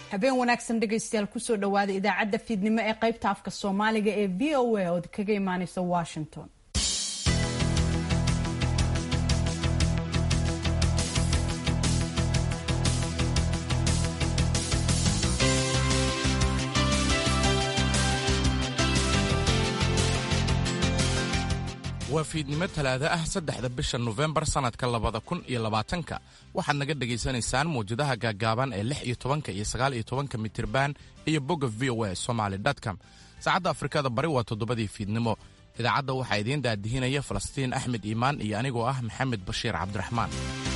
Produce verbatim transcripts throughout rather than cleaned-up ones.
habeen wanaagsan dhegaystayaal kusoo dhawaada idaacadda fiidnimo ee qaybta afka Soomaaliga ee V O A oo kaga imaanaysa Washington. waa fiidnimo talaado ah saddexda bisha November sanadka labada kun iyo labaatanka waxaad naga dhageysanaysaan muujadaha gaagaaban ee lix iyo tobanka iyo sagaal iyo tobanka mitirban iyo bogga v o a somali dot com. saacadda Afrikada Bari waa toddobadii fiidnimo. idaacadda waxaa idiin daadihinaya Falastiin Axmed Iimaan iyo anigoo ah Maxamed Bashiir Cabdiraxmaan.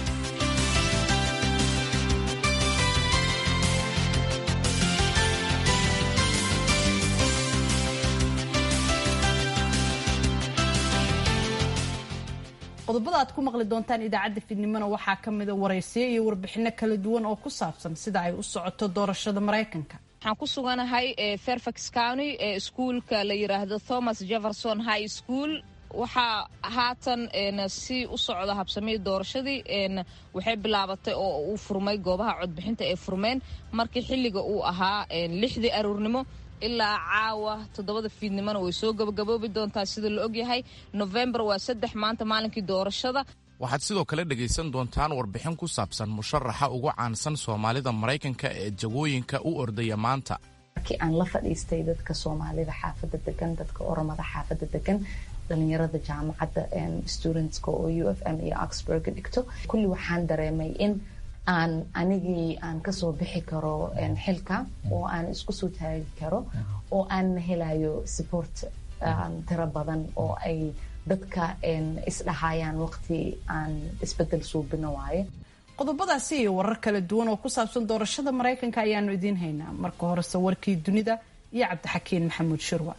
qodobada aad ku maqli doontaan idaacadda fiidnimona waxaa ka mid ah waraysiyo iyo warbixino kala duwan oo ku saabsan sida ay u socoto doorashada Mareykanka. waxaan ku suganahay Fairfax County ee iskuulka la yiraahdo Thomas Jefferson High School. waxaa haatan si u socda habsamay doorashadii waxay bilaabatay oo uu furmay goobaha codbixinta ee furmeen markii xilliga uu ahaa lixdii aroornimo ilaa caawa toddobada fiidnimona way soo gabagaboobi doontaa sida la ogyahay. November waa saddex maanta maalinkii doorashada. waxaad sidoo kale dhegaysan doontaan warbixin ku saabsan musharaxa ugu caansan Soomaalida Mareykanka ee jagooyinka u ordaya maanta. markii aan la fadhiistay dadka Soomaalida xaafadda degan, dadka Oromada xaafadda degan, dhalinyarada jaamacadda studentska oo U F M iyo Oxford dhigto, kulli waxaan dareemay in aan anigii aan ka soo bixi karo xilka oo aan isku soo taagi karo oo aan helayo support tira badan oo ay dadka isdhahayaan waqti aan isbedel suubino waaye. qodobadaasi iyo warar kala duwan oo ku saabsan doorashada Mareykanka ayaanu idiin haynaa. marka hore warkii dunida iyo Cabdixakiin Maxamuud Shirwa.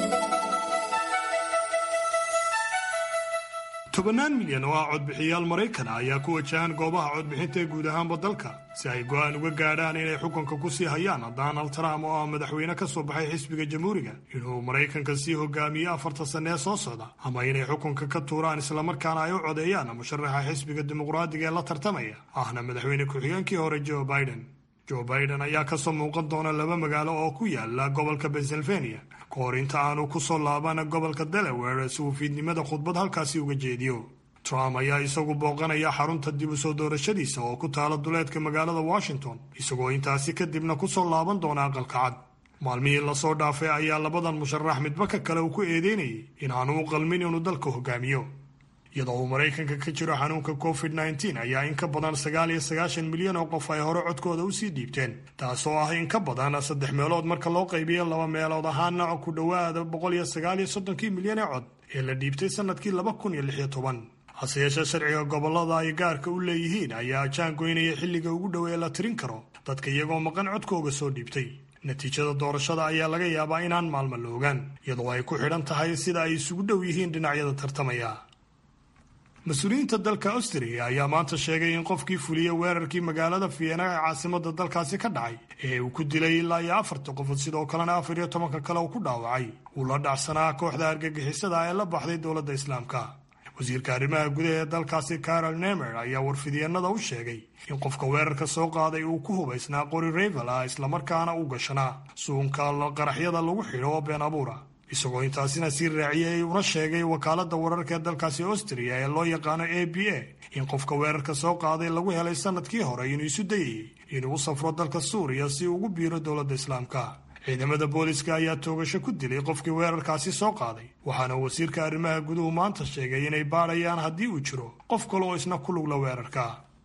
tobanaan milyan oo ah codbixiyaal Mareykan ayaa ku wajahan goobaha codbixinta ee guud ahaanba dalka si ay go'aan uga gaadhaan inay xukunka ku sii hayaan Donald Trump oo ah madaxweyne ka soo baxay xisbiga Jamhuuriga inuu Mareykanka sii hogaamiyo afarta sano ee soo socda ama inay xukunka ka tuuraan isla markaana ay u codeeyaan musharaxa xisbiga Dimuqraadiga ee la tartamaya ahna madaxweyne ku-xigeenkii hore Joe Biden. Joe Biden ayaa ka soo muuqan doona laba magaalo oo ku yaala gobolka Pennsylvania kahor inta aanu ku soo laaban gobolka Delaware si uu fiidnimada khudbad halkaasi uga jeediyo. Trump ayaa isagu booqanaya xarunta dib u soo doorashadiisa oo ku taala duleedka magaalada Washington isagoo intaasi kadibna ku soo laaban doona aqalka cad. maalmihii la soo dhaafay ayaa labadan musharax midba ka kale uu ku eedeynayay in aanu u qalmin inuu dalka hogaamiyo. iyadoo uu Mareykanka ka jiro xanuunka covid nineteen ayaa in ka badan sagaal iyo sagaashan milyan oo qof ay hore codkooda u sii dhiibteen, taasoo ah in ka badan saddex meelood marka loo qaybiyo laba meelood ahaana ku dhowaada boqol iyo sagaal iyo soddonkii milyan ee cod ee la dhiibtay sanadkii laba kun iyo lix iyo toban. hase yeeshee sharciga gobolada ay gaarka u leeyihiin ayaa jaangoynaya xilliga ugu dhow ee la tirin karo dadka iyagoo maqan codkooga soo dhiibtay. natiijada doorashada ayaa laga yaabaa inaan maalmo la ogaan iyadoo ay ku xidhan tahay sida ay isugu dhow yihiin dhinacyada tartamaya. mas-uuliyiinta dalka Austria ayaa maanta sheegay in qofkii fuliyay weerarkii magaalada Vienna ee caasimadda dalkaasi ka dhacay ee uu ku dilay ilaa iyo afarta qof sidoo kalena afar iyo tobanka kale uu ku dhaawacay uu la dhacsanaa kooxda argagixisada ee la baxday dowladda Islaamka. wasiirka arrimaha gudaha ee dalkaasi Karel Nemer ayaa warfidyeenada u sheegay in qofka weerarka soo qaaday uu ku hubaysnaa qori rifle ah islamarkaana u gashanaa suunka qaraxyada lagu xidho oo been abuura, isagoo intaasina sii raaciyay una sheegay wakaaladda wararka ee dalkaasi Austria ee loo yaqaano A B A in qofka weerarka soo qaaday lagu helay sanadkii hore inuu isu dayay inuu u safro dalka Suuriya si uu ugu biiro dowladda Islaamka. ciidamada booliska ayaa toogasho ku dilay qofkii weerarkaasi soo qaaday, waxaana wasiirka arrimaha guduhu maanta sheegay inay baarayaan haddii uu jiro qof kale oo isna ku lugla weerarka.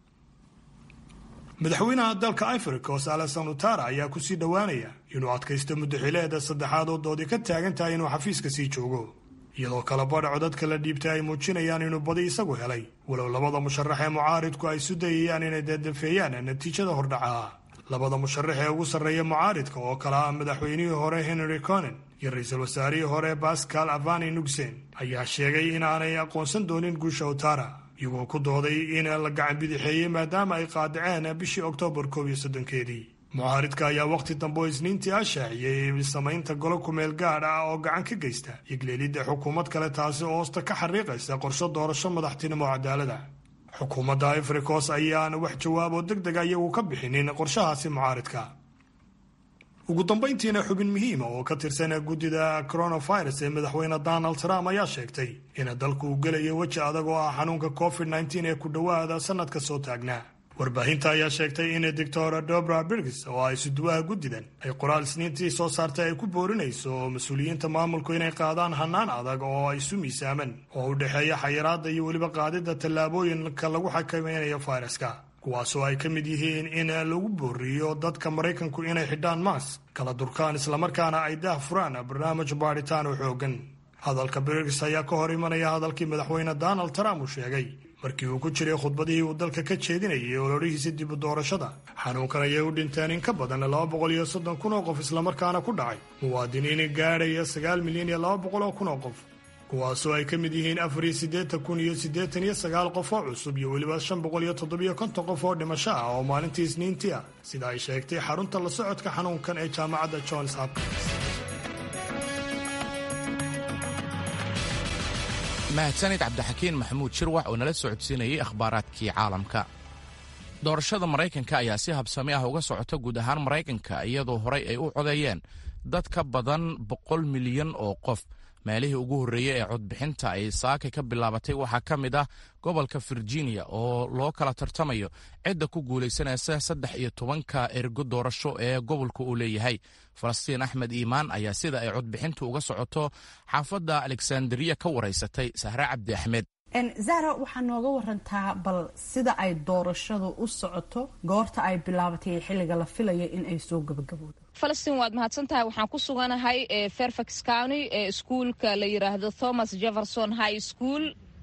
madaxweynaha dalka Ivory Coast Alassane Ouattara ayaa ku sii dhowaanaya inuu adkaysto muddaxileeda saddexaad oo doodi ka taagan tahay inuu xafiiska sii joogo, iyadoo kala badhaco dadka la dhiibtay ay muujinayaan inuu badi isagu helay walow labada musharax ee mucaaridku ay isu dayayaan inay deedafeeyaan natiijada hordhaca. labada musharax ee ugu sarreeya mucaaridka oo kala ah madaxweynihii hore Henry Conan iyo ra'iisul wasaarihii hore Pascal Afani Nuxen ayaa sheegay in aanay aqoonsan doonin guusha Ouattara, iyagoo ku dooday in la gacan bidixeeyey maadaama ay qaadaceen bishii Oktoobar koob iyo soddonkeedii. mucaaridka ayaa waqti dambe oo Isniintii ah shaaciyey samaynta golo kumeel gaadh ah oo gacan ka geysta igleelidda xukuumad kale taasi oo hoosta ka xariiqaysa qorshe doorasho madaxtinimo cadaalada. xukuumadda Ivory Coast ayaan wax jawaab oo degdeg ah iyagu ka bixinin qorshahaasi mucaaridka. ugu dambayntiina xubin muhiima oo ka tirsan guddida coronavirus ee madaxweyne donald trump ayaa sheegtay in dalku uu gelayo weji adag oo ah xanuunka covid nneteen ee ku dhowaada sanadka soo taagnaa. warbaahinta ayaa sheegtay in doctor dobra birgis oo ay suduwaha guddidan ay qoraal isniintii soo saartay ay ku boorinayso mas-uuliyiinta maamulku inay qaadaan hanaan adag oo ay isu miisaaman oo u dhexeeya xayiraadda iyo weliba qaadidda tallaabooyinka lagu xakameynayo fayraska, kuwaasoo ay ka mid yihiin in lagu booriyo dadka maraykanku inay xidhaan maas, kala durkaan islamarkaana ay daah furaan barnaamij baadhitaan oo xoogan. hadalka birgis ayaa ka hor imanaya hadalkii madaxweyne donald trump uu sheegay markii uu ku jiray khudbadihii uu dalka ka jeedinayay ololihiisa dib u doorashada. xanuunkan ayay u dhinteen in ka badan laba boqol iyo soddon kun oo qof islamarkaana ku dhacay muwaadiniin gaadhaya sagaal milyan iyo laba boqol oo kun oo qof, kuwaasoo ay ka mid yihiin afar iyo siddeetan kun iyo siddeetan iyo sagaal qof oo cusub iyo weliba shan boqol iyo toddobiyo konton qof oo dhimasho ah oo maalintii isniintii ah, sida ay sheegtay xarunta la socodka xanuunkan ee jaamacadda johns hopkins. mahadsanid cabdixakiin maxamuud shirwax oo nala socodsiinayay akhbaaraadkii caalamka. doorashada maraykanka ayaa si habsami ah uga socota guud ahaan maraykanka iyadoo horay ay u codeeyeen dad ka badan boqol milyan oo qof. meelihii ugu horreeyey ee codbixinta ay saaka ka bilaabatay waxaa ka mid ah gobolka virginia oo loo kala tartamayo cidda ku guulaysanaysa saddex iyo tobanka ergo doorasho ee gobolka uu leeyahay. falastiin axmed iimaan ayaa sida ay codbixintu uga socoto xaafadda alexandriya ka waraysatay sahre cabdi axmed. zahra, waxaa nooga warantaa bal sida ay doorashadu u socoto, goorta ay bilaabatay xilliga la filayo in ay soo gabagabowdo. falastiin waad mahadsan tahay. waxaan ku suganahay fairfax county ee iskuulka la yiraahdo thomas jefferson high school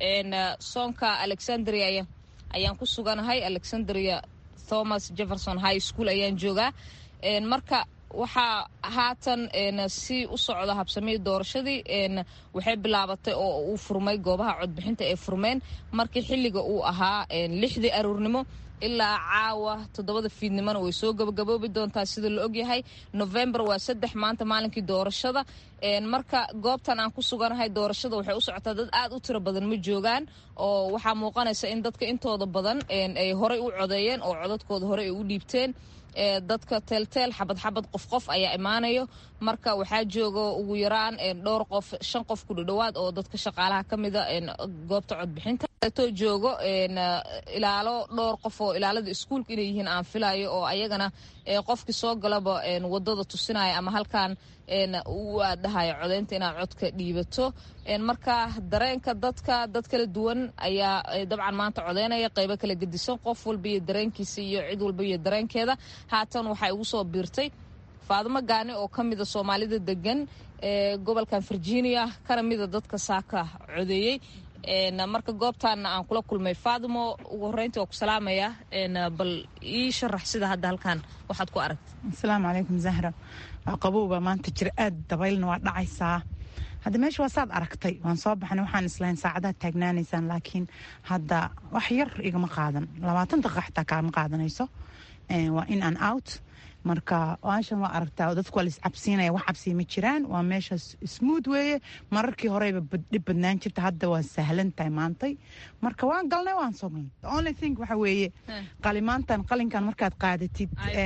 soonka alexandria ayaan ku suganahay. alexandria thomas jefferson high school ayaan joogaa. marka waxaa haatan si u socda habsamii doorashadii waxay bilaabatay oo uu furmay goobaha codbixinta ee furmeen markii xilliga uu ahaa lixdii aruurnimo ilaa caawa toddobada fiidnimona way soo gabagaboobi doontaa sida la ogyahay. november waa saddex maanta maalinkii doorashada. marka goobtan aan ku suganahay doorashada waxay u socotaa dad aad u tiro badan ma joogaan oo waxaa muuqanaysa in dadka intooda badan ay horey u codeeyeen oo codadkooda horey ay u dhiibteen. dadka teelteel xabad xabad qof qof ayaa imaanayo. marka waxaa jooga ugu yaraan dhowr qof shan qof ku dhadhowaad oo dadka shaqaalaha ka mida goobta codbixinta to joogo ilaalo dhowr qof oo ilaalada iskuulka inay yihiin aan filayo oo ayagana qofkii soo galaba wadada tusinaya ama halkan u aadhahayo codeynta inaad codka dhiibato. marka dareenka dadka dad kala duwan ayaa dabcan maanta codeynaya qaybo kala gedisan, qof walba iyo dareenkiisa iyo cid walba iyo dareenkeeda. haatan waxaa igu soo biirtay faadimo gaani oo ka mida soomaalida degan ee gobolkan virginia kana mida dadka saaka codeeyey. marka goobtaana aan kula kulmay faadimo, ugu horreyntii waa ku salaamaya. bal ii sharax sida hadda halkan waxaad ku aragtay. asalaamu calaykum zahra. waa qabowba maanta jira, aad dabaylna waa dhacaysaa. hadda meesha waa saad aragtay, waan soo baxnay, waxaan islahayn saacadaha taagnaanaysaan, laakiin hadda wax yar igama qaadan, labaatan daqiiqa xataa kaama qaadanayso. waa in aan out. marka waashan waa aragtaa dadku waa laiscabsiinaya, wax cabsiya ma jiraan. waa meesha smuud weeye, mararkii horeyba dhib badnaan jirta, hadda waa sahlan tahay maantay. marka waan galnay, waan sognay. only thing waxa weeye qalimaantan qalinkan markaad qaadatid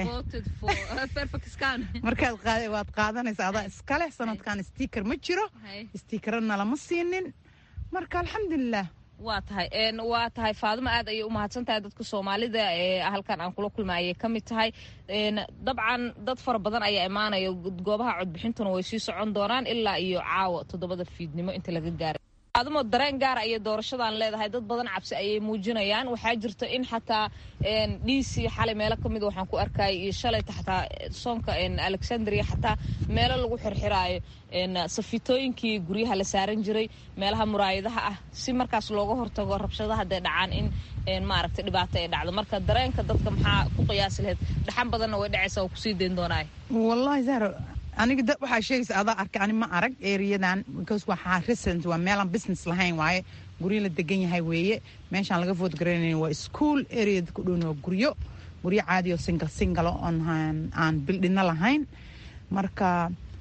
markaad qaada waad qaadanaysa adaa iskale. sanadkan sticker ma jiro, stickerna lama siinin. marka alxamdulilah waa tahay waa tahay faadimo aad ayay u mahadsan tahay. dadka soomaalida ee halkan aan kula kulmay ayay ka mid tahay. dabcan dad fara badan ayaa imaanaya. goobaha codbixintuna way sii socon doonaan ilaa iyo caawa toddobada fiidnimo inta laga gaaray. faadimo, dareen gaara ayay doorashadan leedahay. dad badan cabsi ayay muujinayaan. waxaa jirta in xataa d c xalay meelo ka mida waxaan ku arkayay iyo shalayta xataa soonka alexandria xataa meelo lagu xirxiraayo safitooyinkii guryaha la saaran jiray, meelaha muraayadaha ah, si markaas looga hortago rabshadaha hadday dhacaan in maaragtay dhibaato ay dhacdo. marka dareenka dadka maxaa ku qiyaasi lahayd? dhaxan badanna way dhacaysaa oo kusii dayn doonaay. wallahi zahra, aniga waxaa sheegaysa adaa arkay, ani ma arag eriyadan because waxaa resident, waa meelaan business lahayn waaye, guryo la degan yahay weeye. meeshaan laga vote garanayn waa school area, ku dhowna waa guryo guryo caadi oo single single on aan bildhina lahayn. marka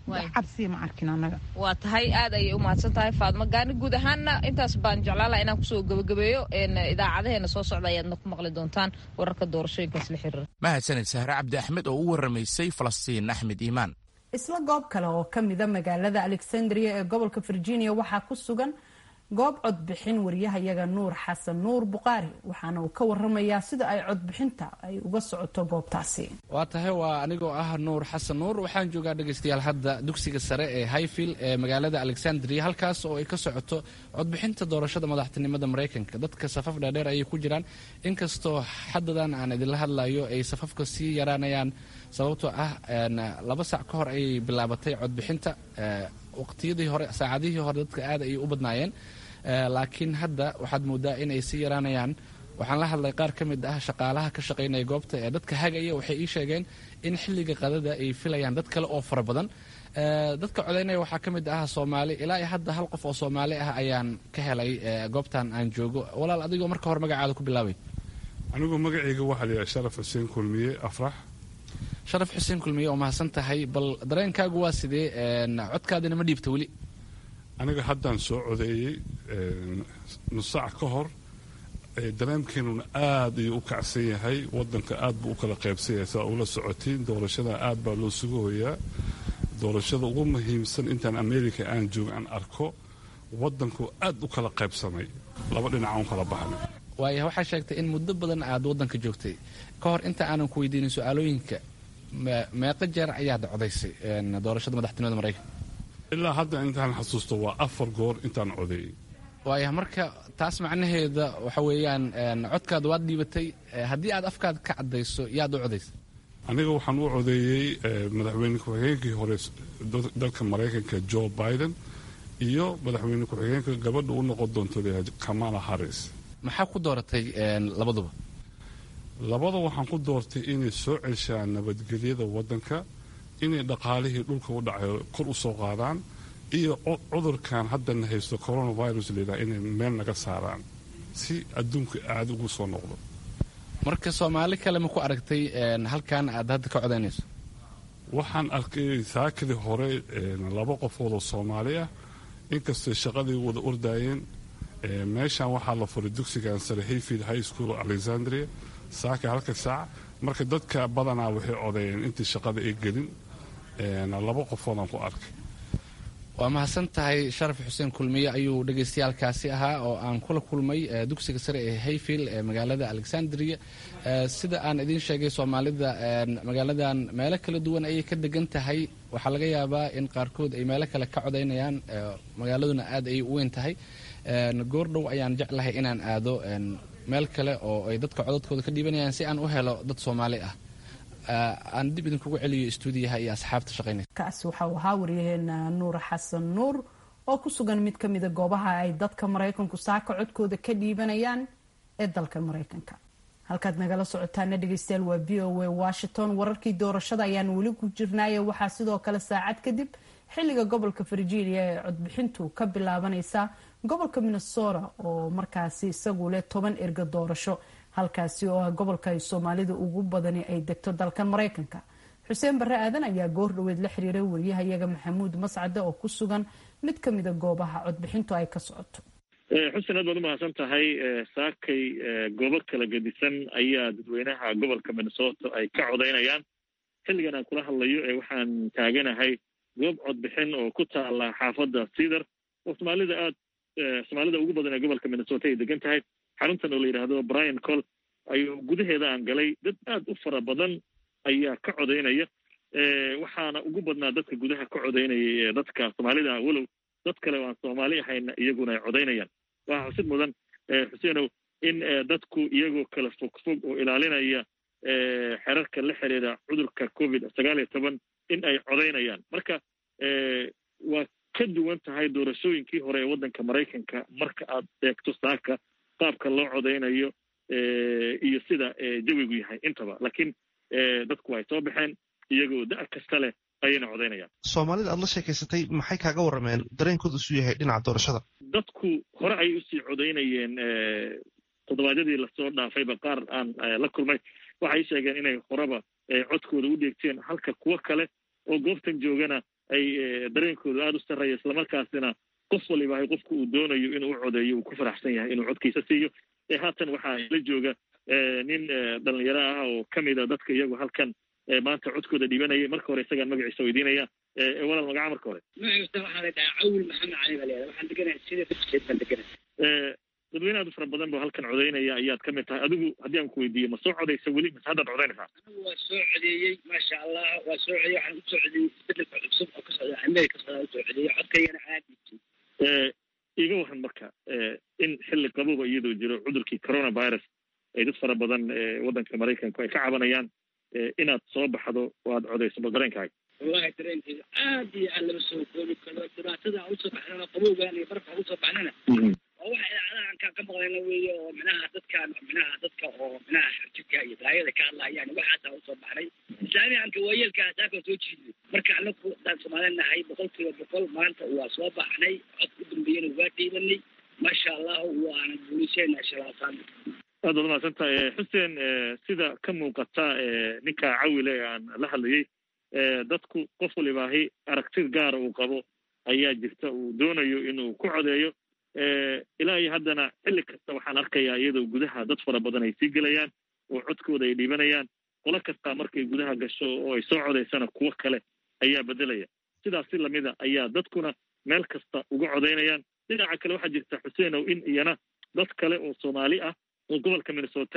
cabsi ma arkin anaga. waa tahay aad ayay u mahadsan tahay Faadmo Gaani. guud ahaanna intaas baan jeclaan lahaa inaan kusoo gabagabeeyo idaacadaheena soo socda ayaadna ku maqli doontaan wararka doorashooyinkaas la xiriira. mahadsanid Sahre Cabdi Axmed oo u waramaysay Falastiin Axmed Iimaan. isla goob kale oo ka mida magaalada Alexandria ee gobolka Virginia waxaa ku sugan goob codbixin wariyahayaga Nuur Xasan Nuur Buqaari waxaana uu ka waramayaa sida ay codbixinta ay uga socoto goobtaasi. waa tahay waa anigoo ah Nuur Xasan Nuur waxaan joogaa dhageystayaal hadda dugsiga sare ee Highfield ee magaalada Alexandria halkaas oo ay ka socoto codbixinta doorashada madaxtinimada Mareykanka. dadka safaf dheer ayay ku jiraan inkastoo xadadan aan idinla hadlayo ay safafka sii yaraanayaan sababtoo ah laba saac ka hor ay bilaabatay codbixinta. waqtiyadii hore saacadihii hore dadka aad ay u badnaayeen laakiin hadda waxaad moodaa in ay sii yaraanayaan. waxaan la hadlay qaar ka mid ah shaqaalaha ka shaqaynaya goobta ee dadka hagaya waxay ii sheegeen in xilliga qadada ay filayaan dad kale oo fara badan. dadka codaynaya waxaa ka mid ah Soomaali ilaa iyo hadda hal qof oo Soomaali ah ayaan ka helay goobtan aan joogo. walaal adigoo marka hore magacaada ku bilaabay. anigu magacayga waxaa la yidhaha Sharaf Xuseen Kulmiye Afrax. Sharaf Xuseen Kulmiye oo mahadsan tahay. bal dareenkaagu waa sidee codkaadina ma dhiibta weli? aniga haddaan soo codeeyey nus saac ka hor dareenkeenuna aad ayuu u kacsan yahay. wadanka aad buu u kala qaybsan yahay saa ula socotiin doorashada aad baa loo sugu hoyaa. doorashada ugu muhiimsan intaan America aan joogo aan arko wadanku aad u kala qaybsamay laba dhinac aan kala baxnay. waayahay waxaa sheegtay in muddo badan aad wadanka joogtay ka hor inta aanan ku weydiinin su'aalooyinka meeqa jeer ayaad codaysay doorashada madaxtinimada Mareykanka? ilaa hadda intaan xasuusto waa afar goor intaan codeeyey. waayahay marka taas macnaheeda waxa weeyaan codkaada waad dhiibatay. haddii aad afkaada ka cadayso yaad u codaysay? aniga waxaan u codeeyey madaxweyne ku-xigeenkii hore dalka Mareykanka Joe Biden iyo madaxweyne ku-xigeenka gabadha u noqon doonto Kamala Harris. maxaa ku dooratay labaduba? labada waxaan ku doortay inay soo celshaan nabadgelyada wadanka, inay dhaqaalihii dhulka u dhacay kor u soo qaadaan, iyo cudurkan haddana haysto coronavirus leedahay inay meel naga saaraan si adduunka aad ugu soo noqdo. marka Soomaali kale ma ku aragtay halkan aad hadda ka codaynayso? waxaan arkay saakadii hore laba qofood oo Soomaali ah inkastoo shaqadii wada ordayeen. meeshaan waxaa la furay dugsigan sare Hayfield High School Alexandria saaka halka saac. marka dadka badanaa waxay codeeyeen intii shaqada ay gelin. laba qofoodaan ku arkay. waa mahadsan tahay. Sharaf Xuseen Kulmiye ayuu dhageystayaalkaasi ahaa oo aan kula kulmay dugsiga sare ee Hayfield ee magaalada Alexandria. sida aan idiin sheegay Soomaalida magaaladan meelo kala duwan ayay ka degan tahay. waxaa laga yaabaa in qaarkood ay meelo kale ka codaynayaan. magaaladuna aad ayay u weyn tahay. goordhow ayaan jeclahay inaan aado meel kale oo ay dadka codadkooda ka dhiibanayaan si aan u helo dad Soomaali ah. aan dib idinkugu celiyo stuudiyaha iyo asxaabta shaqaynaysa. kaasi waxa uu ahaa wariyaheena Nuur Xasan Nuur oo ku sugan mid ka mid ah goobaha ay dadka Mareykanku saaka codkooda ka dhiibanayaan ee dalka Mareykanka. halkaad nagala socotaana dhageystayaal waa V O A Washington. wararkii doorashada ayaan weli ku jirnaaye waxaa sidoo kale saacad kadib xilliga gobolka Virginia ee codbixintu ka bilaabanaysa gobolka Minnesota oo markaasi isagu leh toban erga doorasho halkaasi oo gobolka ay Soomaalida ugu badani ay degto dalkan Mareykanka. Xuseen Barre Aadan ayaa goor dhaweed la xiriiray wariyahayaga Maxamuud Mascade oo ku sugan mid ka mid ah goobaha codbixintu ay ka socoto. xuseen aad baad u mahadsan tahay. saakay goobo kala gedisan ayaa dadweynaha gobolka Minnesota ay ka codaynayaan. xilligan aan kula hadlayo ee waxaan taaganahay goob codbixin oo ku taala xaafadda Cedar oo Soomaalida aad Soomaalida ugu badan ee gobolka Minnesota ay degan tahay. xaruntan oo la yidhaahdo Brian Cole ayuu gudaheeda aan galay. dad aad u fara badan ayaa ka codaynaya. waxaana ugu badnaa dadka gudaha ka codaynaya dadka Soomaalida walow dad kale oo aan Soomaali ahayna iyaguna ay codaynayaan. waxaa xusid mudan Xuseenow in dadku iyagoo kala fogfog oo ilaalinaya xerarka la xiriira cudurka covid sagaal iyo toban in ay codaynayaan. marka waa ka duwan tahay doorashooyinkii hore ee waddanka Mareykanka marka aad eegto saaka qaabka loo codaynayo iyo sida jawigu yahay intaba. laakiin dadku way soo baxeen iyagoo da' kasta leh ayayna codaynayaan. Soomaalida aad la sheekaysatay maxay kaaga warrameen dareenkooda isu yahay dhinaca doorashada? dadku hore ayay usii codaynayeen. toddobaadyadii lasoo dhaafayba qaar aan la kulmay waxay sheegeen inay horeba codkooda u dheegteen halka kuwo kale oo goobtan joogana ay dareenkoodu aada u sarreeya islamarkaasina qof waliba hay qofku uu doonayo inuu codeeyo uu ku faraxsan yahay inuu codkiisa siiyo haatan waxaa la jooga nin dhalinyaro ah oo kamid a dadka iyagu halkan maanta codkooda dhibanayay marka hore isagaan magaciisa weydiinaya walaal magaca marka hore magaciisa waxaa la dhahaa cawil maxamed cali baa leedahay waxaan deganahay sida dugsigeed baan deganahay dadweyne aad u fara badan ba halkan codeynaya ayaad ka mid tahay adigu haddii aan ku weydiiyo ma soo codaysa weli mise haddaad codeynaysaa anigu waa soo codeeyey maasha allah waa soo codeeyey waxaan usoo codeeyey isbedelka cusub oo ka socda america socda usoo codeeyey codkaygana aad iga waran marka in xilli qabowba iyadoo jiro cudurkii coronavirus ay dad fara badan waddanka maraykanku ay ka cabanayaan inaad soo baxdo oo aad codayso bal dareenkaaga wallahi dareenkayga aad iyo aad lama soo koobi karo dhibaatada aan usoo baxnana qabowgaan iyo barafka aan usoo baxnana waa waxa idaacadahan kaan ka maqlayna weeye oo minaha dadkaan minaha dadka oo minaha xirjidka iyo daayada ka hadlayaan waxaasaan usoo baxnay islaamiyaanka waayeelka asaaka soo jiidnay marka anaku daan soomaali nahay boqol kiiba boqol maanta waa soo baxnay cod u dambeeyana waa dhiibanay maasha allah waana guuliseenaa shalaasaan aad waad mahadsan tahay xuseen sida ka muuqata ninka cawile aan la hadlayay dadku qof walibaahi aragtid gaara uu qabo ayaa jirta uu doonayo inuu ku codeeyo ilaa iyo haddana xilli kasta waxaan arkayaa iyadoo gudaha dad fara badan ay sii gelayaan oo codkooda ay dhiibanayaan qolo kasta markay gudaha gasho oo ay soo codaysana kuwo kale ayaa bedelaya sidaas si lamida ayaa dadkuna meel kasta uga codaynayaan dhinaca kale waxaa jirta xuseen ow in iyana dad kale oo soomaali ah oo gobolka minnesota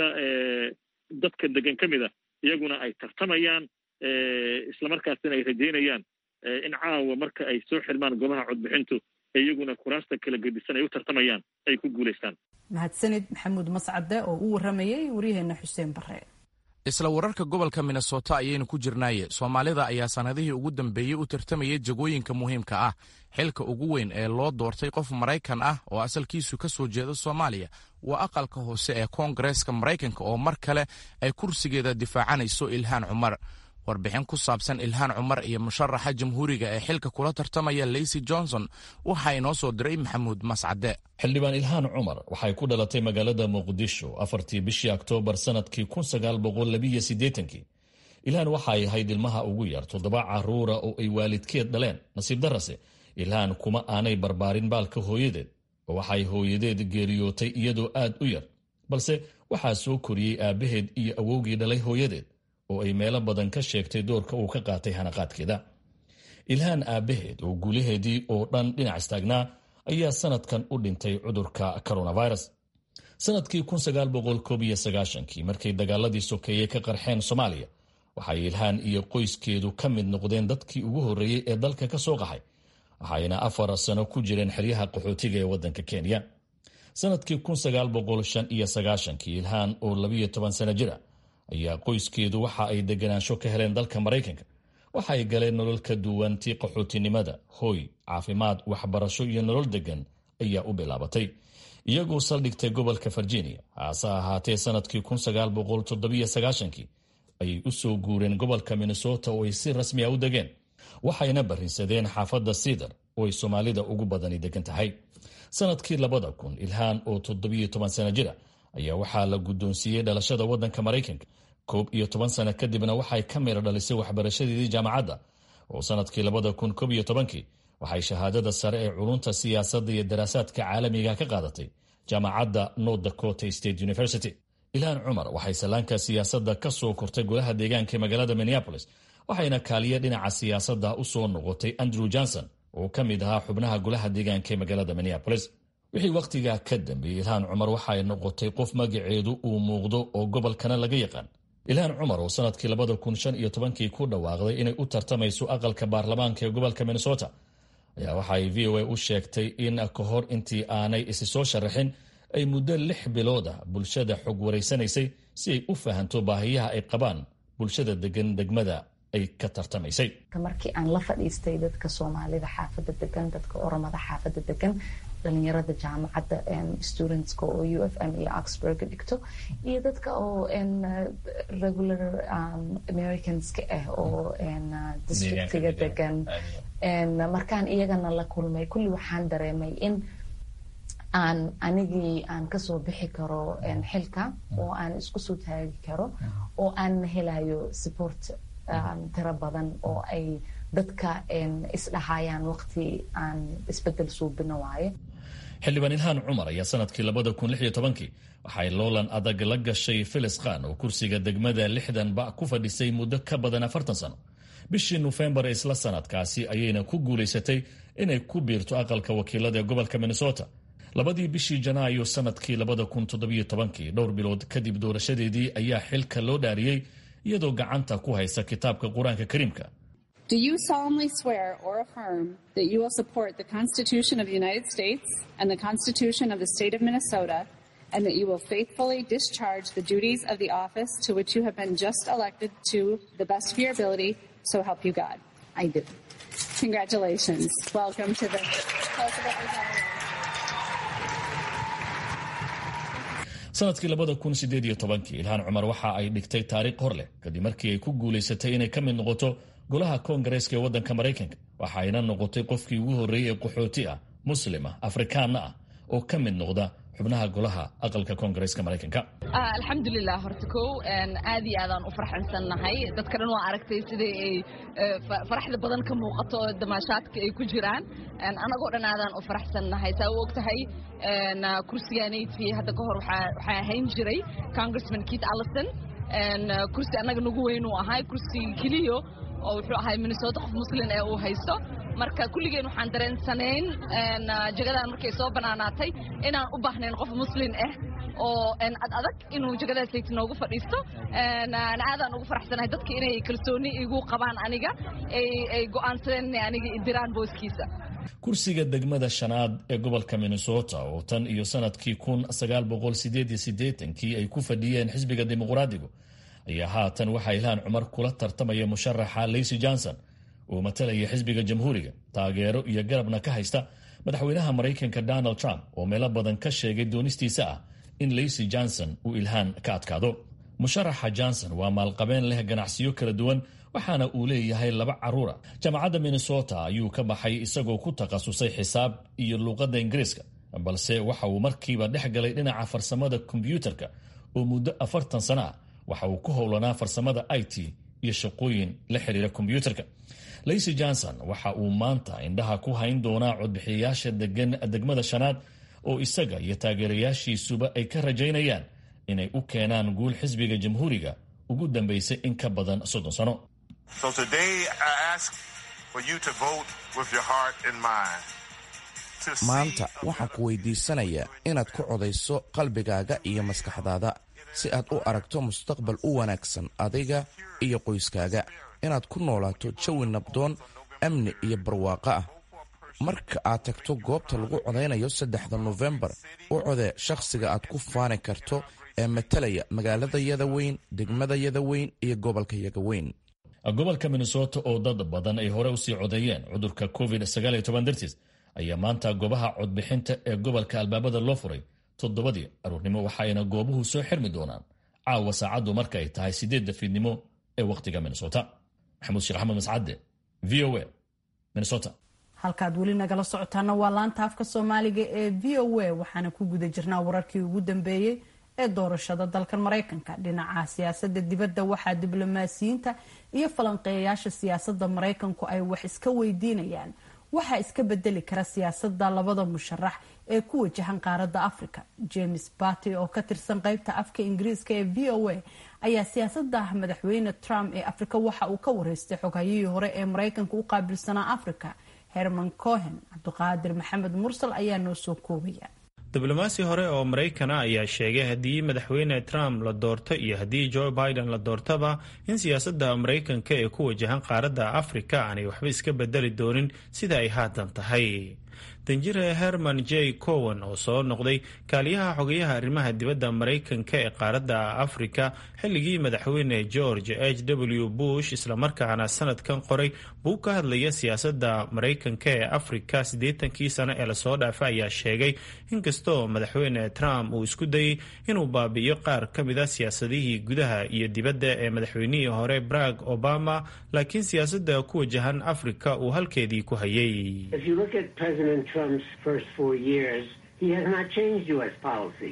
dadka degan ka mid a iyaguna ay tartamayaan islamarkaasina ay rajeynayaan in caawa marka ay soo xirmaan goobaha codbixintu iyaguna kuraasta kala gedisan ay u tartamayaan ay ku guulaystaan mahadsanid maxamuud mascade oo u waramayay waryaheena xuseen bare isla wararka gobolka minnesota ayaynu ku jirnaaye soomaalida ayaa sannadihii ugu dambeeyey u tartamayay jagooyinka muhiimka ah xilka ugu weyn ee loo doortay qof maraykan ah oo asalkiisu ka soo jeeda soomaaliya waa aqalka hoose ee koongareeska maraykanka oo mar kale ay kursigeeda difaacanayso ilhaan cumar warbixin ku saabsan ilhaan cumar iyo musharaxa jamhuuriga ee xilka kula tartamaya lacey johnson waxaa inoo soo diray maxamuud mascade xildhibaan ilhaan cumar waxay ku dhalatay magaalada muqdisho afartii bishii oktoobar sanadkii kun sagaal boqol labiyo siddeetankii ilhaan waxay ahayd ilmaha ugu yar toddoba caruura oo ay waalidkeed dhaleen nasiib darase ilhaan kuma aanay barbaarin baalka hooyadeed oo waxay hooyadeed geeriyootay iyadoo aad u yar balse waxaa soo koriyey aabbaheed iyo awowgii dhalay hooyadeed oo ay meelo badan ka sheegtay doorka uu ka qaatay hanaqaadkeeda ilhaan aabbaheed oo guulaheedii oo dhan dhinac istaagnaa ayaa sanadkan u dhintay cudurka coronavirus sanadkii kun sagaal boqol koob iyo sagaashankii markay dagaaladii sokeeye ka qarxeen soomaaliya waxay ilhaan iyo qoyskeedu ka mid noqdeen dadkii ugu horreeyey ee dalka ka soo qaxay waxayna afar sano ku jireen xeryaha qaxootiga ee waddanka kenya sanadkii kun sagaal boqol shan iyo sagaashankii ilhaan oo labiyo toban sano jira ayaa qoyskeedu waxa ay deganaansho ka heleen dalka maraykanka waxay galeen nolol ka duwan tii qaxootinimada hooy caafimaad waxbarasho iyo nolol degan ayaa u bilaabatay iyagoo saldhigtay gobolka virginia haase ahaatee sanadkii kun sagaal boqol toddobiyo sagaashankii ayay u soo guureen gobolka minnesota oo ay si rasmi a u degeen waxayna barrinsadeen xaafadda siidar oo ay soomaalida ugu badani degan tahay sanadkii labada kun ilhaan oo toddobiyo toban sano jira ayaa waxaa la guddoonsiiyey dhalashada waddanka maraykanka koob iyo toban sano kadibna waxay ka mira dhalisay waxbarashadeedii jaamacadda oo sanadkii labada kun koob iyo tobankii waxay shahaadada sare ee culunta siyaasadda iyo daraasaadka caalamiga ka qaadatay jaamacadda north dakota state university ilhaan cumar waxay sallaanka siyaasadda ka soo kortay golaha deegaanka ee magaalada minneapolis waxayna kaaliye dhinaca siyaasadda u soo noqotay andrew johnson oo ka mid ahaa xubnaha golaha deegaanka ee magaalada minneapolis wixii wakhtigaa ka dambeeyey ilhaan cumar waxay noqotay qof magaceedu uu muuqdo oo gobolkana laga yaqaan ilhaan cumar oo sanadkii labada kun shan iyo tobankii ku dhawaaqday inay u tartamayso aqalka baarlamaanka ee gobolka minnesota ayaa waxaay v o a u sheegtay in ka hor intii aanay isi soo sharaxin ay muddo lix bilood ah bulshada xog waraysanaysay si ay u fahanto baahiyaha ay qabaan bulshada degan degmada ay ka tartamaysay markii aan la fadhiistay dadka soomaalida xaafadda degan dadka oromada xaafadda degan dhalinyarada jaamacadda studentska oo u f m iyo oxburg dhigto iyo dadka oo regular americanska ah oo districtiga degan markaan iyagana la kulmay kulli waxaan dareemay in aan anigii aan kasoo bixi karo xilka oo aan isku soo taagi karo oo aan helayo support tiro badan oo ay dadka isdhahayaan waqti aan isbedel suubino waaye. xildhibaan ilhaan cumar ayaa sanadkii labada kun lix iyo tobankii waxay loolan adag la gashay Phyllis Khan oo kursiga degmada lixdan ba ku fadhisay muddo ka badan afartan sano. bishii November isla sanadkaasi ayayna ku guulaysatay inay ku biirto aqalka wakiilada ee gobolka Minnesota. labadii bishii Janaayo sanadkii labada kun toddobiyo tobankii dhowr bilood kadib doorashadeedii ayaa xilka loo dhaariyay iyadoo gacanta ku haysa kitaabka Quraanka Kariimka. Do you solemnly swear or affirm that you will support the Constitution of the United States and the Constitution of the State of Minnesota, and that you will faithfully discharge the duties of the office to which you have been just elected to the best of your ability, so help you God? I do. Congratulations. Welcome to the House of Representatives. sanadkii labada kun sideed iyo tobankii ilhaan cumar waxa ay dhigtay taariikh hor leh kadib markii ay ku guulaysatay inay ka mid noqoto golaha koongareeska ee waddanka Maraykanka. waxa ayna noqotay qofkii ugu horreeyay ee qaxooti ah, muslim ah, afrikaana ah oo ka mid noqda xubnaha golaha aqalka koongareeska Maraykanka. alxamdulilah horta kow aad iyo aadaan u farxansanahay. dadka dhan waa aragtay sidai ay faraxda badan ka muuqato damaashaadka ay ku jiraan. anagoo dhan aadaan u faraxsanahay. saa u ogtahay kursigaanaydkii hadda ka hor waxaa ahayn jiray congressman Keith Ellison. kursi annaga nagu weyn uu ahay kursi keliyo oo wuxuu ahay Minnesota qof muslim ee uu haysto. marka kulligeen waxaan dareensanayn jagadan markay soo banaanaatay inaan u baahnayn qof muslim ah oo ad adag inuu jagadaas ay noogu fadhiisto. aan aadaan ugu faraxsanahay dadka inay kalsooni igu qabaan aniga ay go'aansadeen inay aniga idiraan booskiisa. kursiga degmada shanaad ee gobolka Minnesota oo tan iyo sanadkii kun sagaal boqol sideed iyo siddeetankii ay ku fadhiyeen xisbiga dimuqraadigu ayaa haatan waxaa ilhaan cumar kula tartamaya musharaxa Lacey Johnson oo matalaya xisbiga jamhuuriga, taageero iyo garabna ka haysta madaxweynaha Maraykanka Donald Trump oo meelo badan ka sheegay doonistiisa ah in Lacey Johnson uu ilhaan ka adkaado. musharaxa Johnson waa maalqabeen leh ganacsiyo kala duwan waxaana uu leeyahay laba caruura. jaamacadda Minnesota ayuu ka baxay isagoo ku takhasusay xisaab iyo luqadda Ingiriiska, balse waxa uu markiiba dhex galay dhinaca farsamada kombiyuutarka oo muddo afartan sano ah waxa uu ku howlanaa farsamada I T iyo shaqooyin la xiriira kombiyuutarka. Lacey Johnson waxa uu maanta indhaha ku hayn doonaa codbixiyayaasha degan degmada shanaad oo isaga iyo taageerayaashiisuba ay ka rajaynayaan inay u keenaan guul xisbiga jamhuuriga ugu dambaysay in ka badan soddon sano. So today I ask for you to vote with your heart and mind. maanta waxaan ku weydiisanayaa inaad ku codayso qalbigaaga iyo maskaxdaada si aad u aragto mustaqbal u wanaagsan adiga iyo qoyskaaga, inaad ku noolaato jawi nabdoon, amni iyo barwaaqo ah. marka aad tagto goobta lagu codaynayo saddexda Novembar u codee shakhsiga aad ku faani karto ee matalaya magaalada yada weyn, degmada yada weyn iyo gobolka yaga weyn. gobolka Minnesota oo dad badan ay hore u sii codeeyeen cudurka covid sagaal iyo toban dartiis ayaa maanta goobaha codbixinta ee gobolka albaabada loo furay toddobadii aroornimo, waxayna goobuhu soo xirmi doonaan caawa saacadu marka ay tahay sideedda fiidnimo ee waqtiga Minnesota. maxamuud sheekh axmed mascade, V O A, Minnesota. halkaad weli nagala socotaana waa laanta afka Soomaaliga ee V O A. waxaana ku guda jirnaa wararkii ugu dambeeyay ee doorashada dalkan Maraykanka. dhinaca siyaasadda dibadda waxaa diblomaasiyiinta iyo falanqeeyayaasha siyaasadda Maraykanku ay wax iska weydiinayaan waxaa iska bedeli kara siyaasadda labada musharax ee ku wajahan qaaradda Afrika. James Batty oo ka tirsan qaybta afka Ingiriiska ee V O A ayaa siyaasadda madaxweyne Trump ee Afrika waxa uu ka wareystay xogayihii hore ee Maraykanka u qaabilsanaa Afrika Herman Cohen. Cabdiqaadir Maxamed Mursal ayaa noo soo koobaya. diblomaasi hore oo Maraykana ayaa sheegay haddii madaxweyne Trump la doorto iyo haddii Joe Biden la doortaba in siyaasadda Maraykanka ee ku wajahan qaaradda Afrika aanay waxba iska bedeli doonin sida ay haatan tahay. danjire Herman J. Cohen oo soo noqday kaaliyaha xogayaha arrimaha dibadda Maraykanka ee qaaradda Afrika xilligii madaxweyne George H W Bush islamarkaana sanadkan qoray buu ka hadlaya siyaasadda Maraykanka ee Afrika siddeetankii sano ee lasoo dhaafay ayaa sheegay inkastoo madaxweyne Trump uu isku dayay inuu baabi'iyo qaar ka mid ah siyaasadihii gudaha iyo dibadda ee madaxweynihii hore Barack Obama, laakiin siyaasadda ku wajahan Afrika uu halkeedii ku hayay. Trump's first four years, he has not changed U S policy.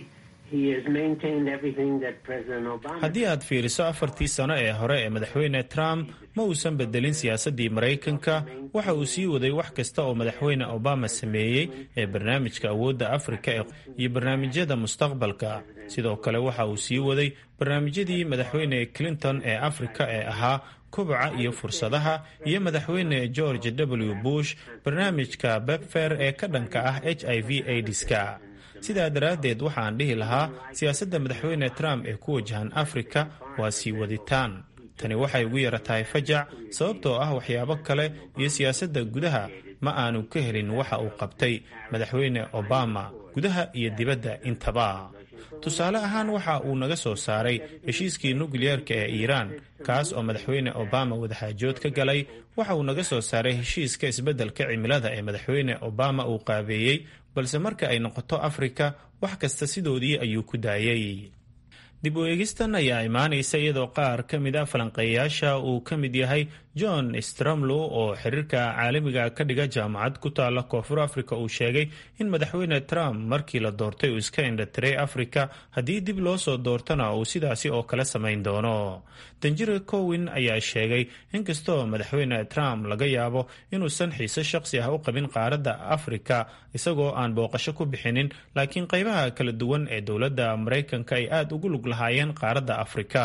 haddii aad fiiriso afartii sano ee hore ee madaxweyne trump ma uusan bedelin siyaasaddii maraykanka. waxa uu sii waday wax kasta oo madaxweyne obama sameeyey ee barnaamijka awoodda afrika iyo barnaamijyada mustaqbalka. sidoo kale waxa uu sii waday barnaamijyadii madaxweyne clinton ee afrika ee ahaa koboca iyo fursadaha, iyo madaxweyne george w bush barnaamijka bepfer ee ka dhanka ah h i v aidska. sidaa daraaddeed waxaan dhihi lahaa siyaasadda madaxweyne trump ee ku wajahan afrika waa sii waditaan. tani waxay ugu yara tahay fajac sababtoo ah waxyaabo kale iyo siyaasadda gudaha ma aanu ka helin waxa uu qabtay madaxweyne obama gudaha iyo dibadda intaba. tusaale ahaan waxa uu naga soo saaray heshiiskii nukliyeerka ee iiraan, kaas oo madaxweyne obama wadaxaajood ka galay. waxa uu naga soo saaray heshiiska isbeddelka cimilada ee madaxweyne obama uu qaabeeyey, balse marka ay noqoto afrika wax kasta sidoodii ayuu ku daayay. dib u eegistan ayaa imaanaysa iyadoo qaar ka mid a falanqeeyayaasha uu ka mid yahay john stromlow oo xiriirka caalamiga ka dhiga jaamacad ku taala koonfur afrika uu sheegay in madaxweyne trump markii la doortay uu iska indhatiray afrika, haddii dib loo soo doortana uu sidaasi oo kale samayn doono. danjire cowin ayaa sheegay inkastoo madaxweyne trump laga yaabo inuusan xiise shaqsi ah u qabin qaaradda afrika isagoo aan booqasho ku bixinin, laakiin qaybaha kala duwan ee dowladda maraykanka ay aada ugu lug lahaayeen qaaradda afrika.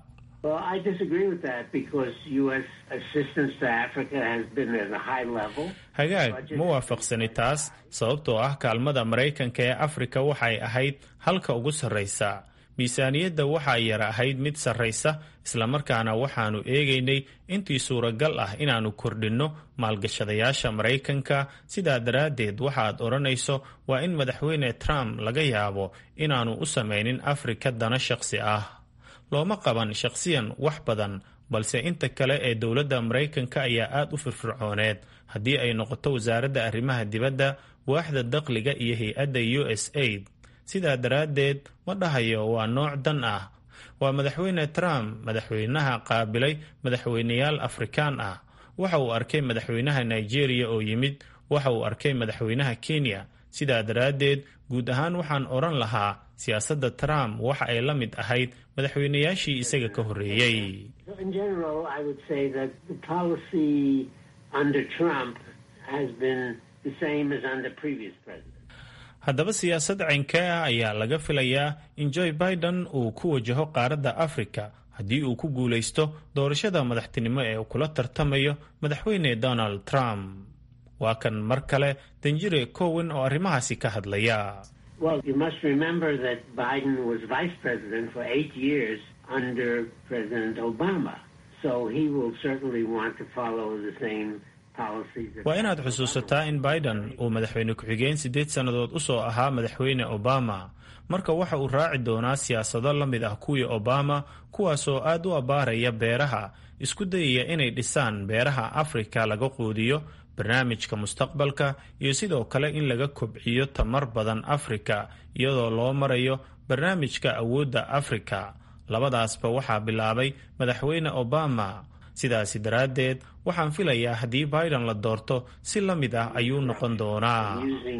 hagaag ma waafaqsani taas sababtoo ah kaalmada maraykanka ee afrika waxay ahayd halka ugu sarraysa. miisaaniyadda waxaa yara ahayd mid sarraysa, islamarkaana waxaanu eegaynay intii suuragal ah inaannu kordhinno maalgashadayaasha maraykanka. sidaa daraaddeed waxaad odhanayso waa in madaxweyne trump laga yaabo inaannu u samaynin afrika dana shaqsi ah. looma qaban shaqsiyan wax badan, balse inta kale ee dowladda maraykanka ayaa aad u firfircooneed. haddii ay noqoto wasaaradda arrimaha dibadda, waaxda dakhliga iyo hay-adda u s aid. sidaa daraaddeed ma dhahayo waa nooc dan ah. waa madaxweyne trump madaxweynaha qaabilay madaxweyneyaal afrikaan ah. waxa uu arkay madaxweynaha nigeria oo yimid, waxa uu arkay madaxweynaha kenya. sidaa daraaddeed guud ahaan waxaan odhan lahaa siyaasadda trump waxa ay la mid ahayd madaxweyneyaashii isaga ka horreeyey. haddaba siyaasad caynkee ah ayaa laga filayaa in joe biden uu ku wajaho qaaradda afrika haddii uu ku guulaysto doorashada madaxtinimo ee uu kula tartamayo madaxweyne donald trump. waa kan mar kale danjire cowin oo arrimahaasi ka hadlaya. waa inaad xusuusataa in biden uu madaxweyne ku-xigeen siddeed sannadood u soo ahaa madaxweyne obama, marka waxa uu raaci doonaa siyaasado la mid ah kuwii obama, kuwaasoo aad u abbaaraya beeraha, isku dayaya inay dhisaan beeraha afrika laga quudiyo, barnaamijka mustaqbalka, iyo sidoo kale in laga kobciyo tamar badan afrika iyadoo loo marayo barnaamijka awoodda afrika. labadaasba waxaa bilaabay madaxweyne obama. sidaasi daraaddeed waxaan filayaa haddii biden la doorto si la mid ah ayuu noqon doonaa.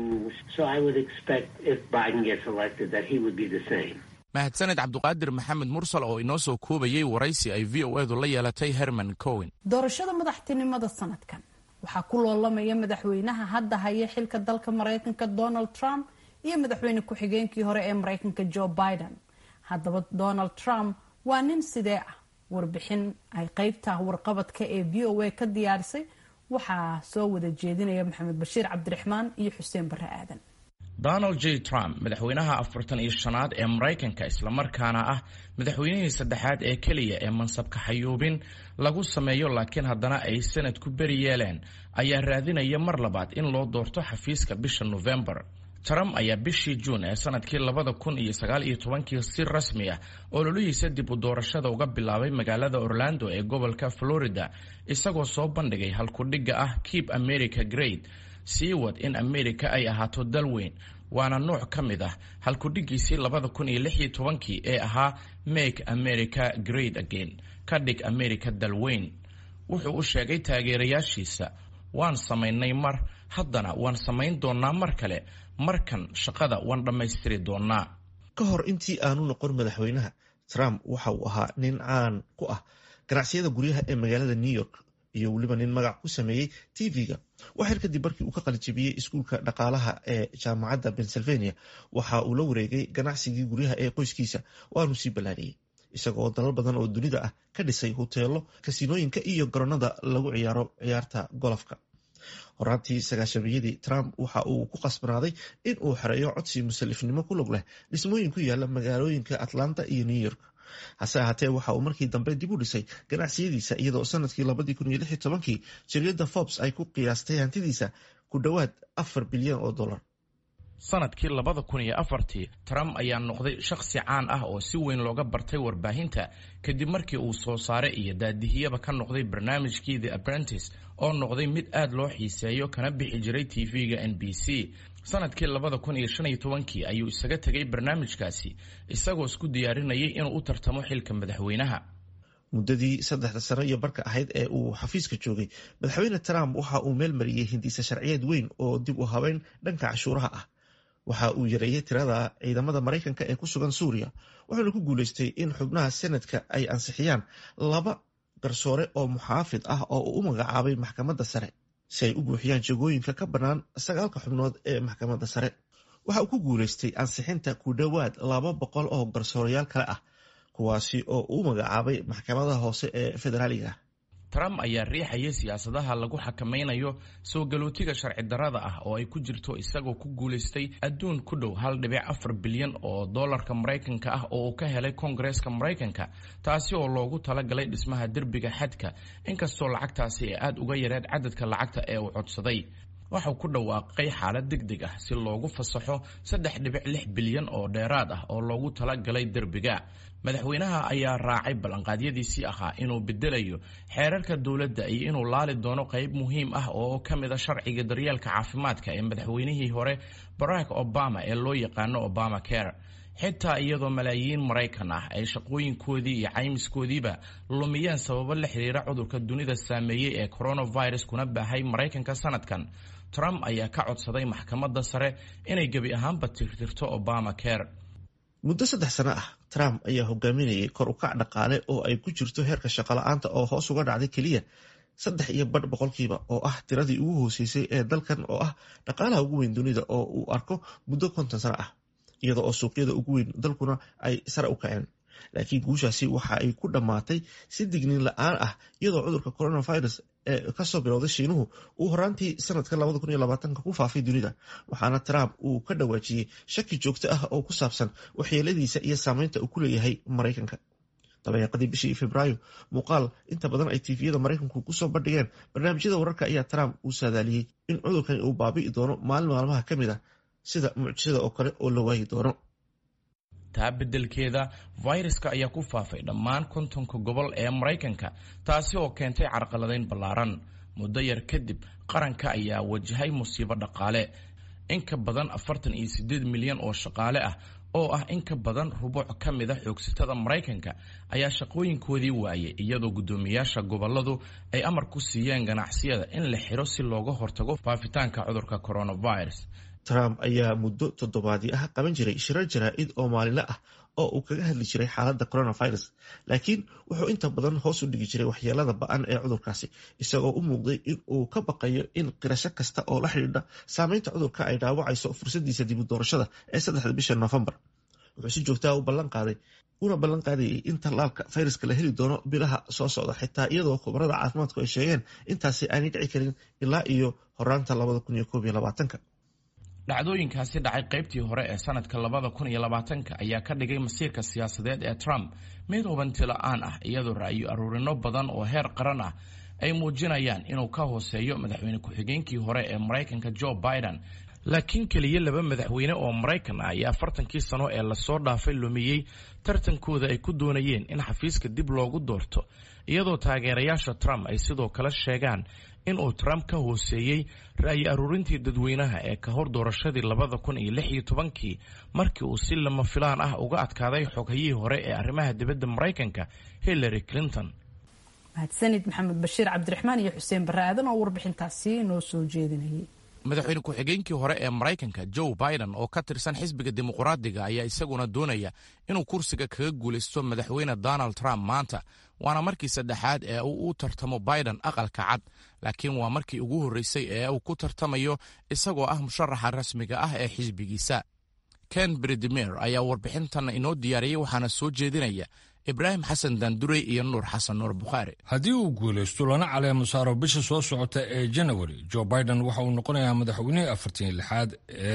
mahadsaned cabduqaadir maxamed mursal oo inoo soo koobayay waraysi ay v o edu la yeelatay herman cowin. doorashada madaxtinimada sanadkan waxaa ku loolamaya madaxweynaha hadda haya xilka dalka maraykanka donald trump iyo madaxweyne ku-xigeenkii hore ee maraykanka joe biden. haddaba donald trump waa nin sidee ah? warbixin ay qaybta warqabadka ee v o a ka diyaarisay waxaa soo wada jeedinaya maxamed bashiir cabdiraxmaan iyo xuseen barre aadan. donald j trump madaxweynaha afartan iyo shanaad ee maraykanka, islamarkaana ah madaxweynihii saddexaad ee keliya ee mansabka xayuubin lagu sameeyo laakiin haddana ay sanadku beri yeeleen, ayaa raadinaya mar labaad in loo doorto xafiiska bisha nofembar. trump ayaa bishii juun ee sanadkii labada kun iyo sagaal iyo tobankii si rasmi ah ololihiisa dib u doorashada uga bilaabay magaalada orlando ee gobolka florida, isagoo soo bandhigay halkudhigga ah keep america great, sii wad in america ay ahaato dal weyn. waana nooc ka mid ah halkudhiggiisii labada kun iyo lix iyo tobankii ee ahaa make america great again, ka dhig america dal weyn. wuxuu u sheegay taageerayaashiisa, waan samaynay mar, haddana waan samayn doonaa mar kale, markan shaqada waan dhammaystiri doonaa. ka hor intii aanu noqon madaxweynaha, Trump waxa uu ahaa nin caan ku ah ganacsiyada guryaha ee magaalada New York iyo weliba nin magac ku sameeyey T V-ga. waxyar kadib markii uu ka qalijabiyey iskuulka dhaqaalaha ee jaamacadda Pennsylvania, waxa uu la wareegay ganacsigii guryaha ee qoyskiisa waanu sii ballaariyey, isagoo dalal badan oo dunida ah ka dhisay hoteelo, kasiinooyinka iyo garoonada lagu ciyaaro ciyaarta golofka. horaantii sagaashamiyadii, Trump waxa uu ku qasbanaaday in uu xereeyo codsi musalifnimo ku lug leh dhismooyin ku yaala magaalooyinka Atlanta iyo New York. hase ahaatee waxa uu markii dambe dib u dhisay ganacsiyadiisa, iyadoo sanadkii labadii kun iyo lix iyo tobankii jariyadda Forbes ay ku qiyaastay hantidiisa ku dhowaad afar bilyan oo dollar. sanadkii labada kun iyo afartii, Trump ayaa noqday shakhsi caan ah oo si weyn looga bartay warbaahinta kadib markii uu soo saare iyo daadihiyaba ka noqday barnaamijkii The Apprentice oo noqday mid aad loo xiiseeyo kana bixi jiray T V-ga N B C. sanadkii labada kun iyo shan iyo tobankii ayuu isaga tegay barnaamijkaasi isagoo isku diyaarinayay inuu u tartamo xilka madaxweynaha. muddadii saddexda sano iyo barka ahayd ee uu xafiiska joogay, madaxweyne Trump waxa uu meel mariyey hindisa sharciyeed weyn oo dib u habeyn dhanka cashuuraha ah. waxa uu yareeyey tirada ciidamada Maraykanka ee ku sugan Suuriya, wuxuuna ku guuleystay in xubnaha Senatka ay ansixiyaan laba garsoore oo muxaafid ah oo uu u magacaabay maxkamadda sare si ay u buuxiyaan jagooyinka ka bannaan sagaalka xubnood ee maxkamadda sare. waxa uu ku guuleystay ansixinta ku dhowaad laba boqol oo garsoorayaal kale ah, kuwaasi oo uu magacaabay maxkamadaha hoose ee federaaliga. Trump ayaa riixayay siyaasadaha lagu xakameynayo soo galootiga sharci darrada ah oo ay ku jirto isagoo ku guuleystay adduun ku dhow hal dhibic afar bilyan oo dollarka Maraykanka ah oo uu ka helay Koongareeska Maraykanka, taasi oo loogu talagalay dhismaha derbiga xadka, inkastoo lacagtaasi ay aad uga yareed cadadka lacagta ee uu codsaday. waxa uu ku dhawaaqay xaalad degdeg ah si loogu fasaxo saddex dhibic lix bilyan oo dheeraad ah oo loogu talagalay derbiga. madaxweynaha ayaa raacay ballanqaadyadiisii ahaa inuu bedelayo xeerarka dowladda iyo inuu laali doono qayb muhiim ah oo ka mid a sharciga daryeelka caafimaadka ee madaxweynihii hore Barack Obama ee loo yaqaano Obamacare. xitaa iyadoo malaayiin Maraykan ah ay shaqooyinkoodii iyo caymiskoodiiba lumiyeen sababo la xiriira cudurka dunida saameeyey ee coronavirus kuna baahay Maraykanka sanadkan, Trump ayaa ka codsaday maxkamadda sare inay gebi ahaanba tirtirto Obamacare. muddo saddex sano ah, Trump ayaa hogaaminayay kor u kac dhaqaale oo ay ku jirto heerka shaqo la'aanta oo hoos uga dhacday keliya saddex iyo badh boqolkiiba, oo ah tiradii ugu hooseysay ee dalkan oo ah dhaqaalaha ugu weyn dunida oo uu arko muddo konton sano ah, iyada oo suuqyada ugu weyn dalkuna ay sare u kaceen. laakiin guushaasi waxa ay ku dhammaatay si digniin la'aan ah, iyadoo cudurka coronavirus ee kasoo bilowday Shiinuhu uu horaantii sanadka labada kun iyo labaatanka ku faafay dunida, waxaana Trump uu ka dhawaajiyey shaki joogto ah oo ku saabsan waxyeeladiisa iyo saameynta uu ku leeyahay Maraykanka. dabeeqadii bishii Febraayo, muuqaal inta badan ay tviyada Maraykanku kusoo bandhigeen barnaamijyada wararka ayaa Trump uu saadaaliyey in cudurkan uu baabi'i doono maalin maalmaha ka mid ah, sida mucjisada oo kale oo la waayi doono. taa beddelkeeda, fayraska ayaa ku faafay dhammaan kontonka gobol ee Maraykanka, taasi oo keentay carqaladayn ballaaran. muddo yar kadib, qaranka ayaa wajahay musiibo dhaqaale. in ka badan afartan iyo siddeed milyan oo shaqaale ah oo ah in ka badan rubuc ka mid a xoogsatada Maraykanka ayaa shaqooyinkoodii waayay, iyadoo guddoomiyaasha gobolladu ay amar ku siiyeen ganacsiyada in la xiro si looga hortago faafitaanka cudurka coronavirus. Trump ayaa muddo toddobaadii ah qaban jiray shirar jaraa'id oo maalinle ah oo uu kaga hadli jiray xaaladda coronavirus, laakiin wuxuu inta badan hoos u dhigi jiray waxyeelada ba'an ee cudurkaasi, isagoo u muuqday in uu ka baqayo in qirasho kasta oo la xidhiidha saameynta cudurka ay dhaawacayso fursaddiisa dib u doorashada ee saddexda bisha Noofembar. wuxuu si joogta ah u ballan qaaday una ballan qaadayay in tallaalka fayraska la heli doono bilaha soo socda, xitaa iyadoo khubarada caafimaadku ay sheegeen intaasi aanay dhici karin ilaa iyo horaanta labada kun iyo koob iyo labaatanka. dhacdooyinkaasi dhacay qaybtii hore ee sanadka labada kun iyo labaatanka ayaa ka dhigay masiirka siyaasadeed ee Trump mid hubanti la'aan ah, iyadoo ra'yo aruurino badan oo heer qaran ah ay muujinayaan inuu ka hooseeyo madaxweyne ku-xigeenkii hore ee Maraykanka Joe Biden. laakiin keliya laba madaxweyne oo Maraykan ah ayaa afartankii sano ee lasoo dhaafay lumiyey tartankooda ay ku doonayeen in xafiiska dib loogu doorto, iyadoo taageerayaasha Trump ay sidoo kale sheegaan in uu Trump ka hooseeyey ra'yi aruurintii dadweynaha ee ka hor doorashadii labada kun iyo lix iyo tobankii, markii uu si lama filaan ah uga adkaaday xoghayihii hore ee arrimaha dibadda Maraykanka Hillary Clinton. mahadsanid maxamed bashiir cabdiraxmaan iyo xuseen barre aadan oo warbixintaasi noo soo jeedinayay. madaxweyne ku-xigeenkii hore ee maraykanka joe biden oo ka tirsan xisbiga dimuqraadiga ayaa isaguna doonaya inuu kursiga kaga guulaysto madaxweyne donald trump maanta waana markii saddexaad ee uu u tartamo biden aqalka cad laakiin waa markii ugu horreysay ee uu ku tartamayo isagoo ah musharaxa rasmiga ah ee xisbigiisa. ken bredimir ayaa warbixintan inoo diyaariyey waxaana soo jeedinaya ibraahim xasan daandurey iyo nuur xasan nuur bukhaari. haddii uu guulaysto lana caleemo saaro bisha soo socota ee janawari, joe biden waxa uu noqonayaa madaxweynihii afartan iyo lixaad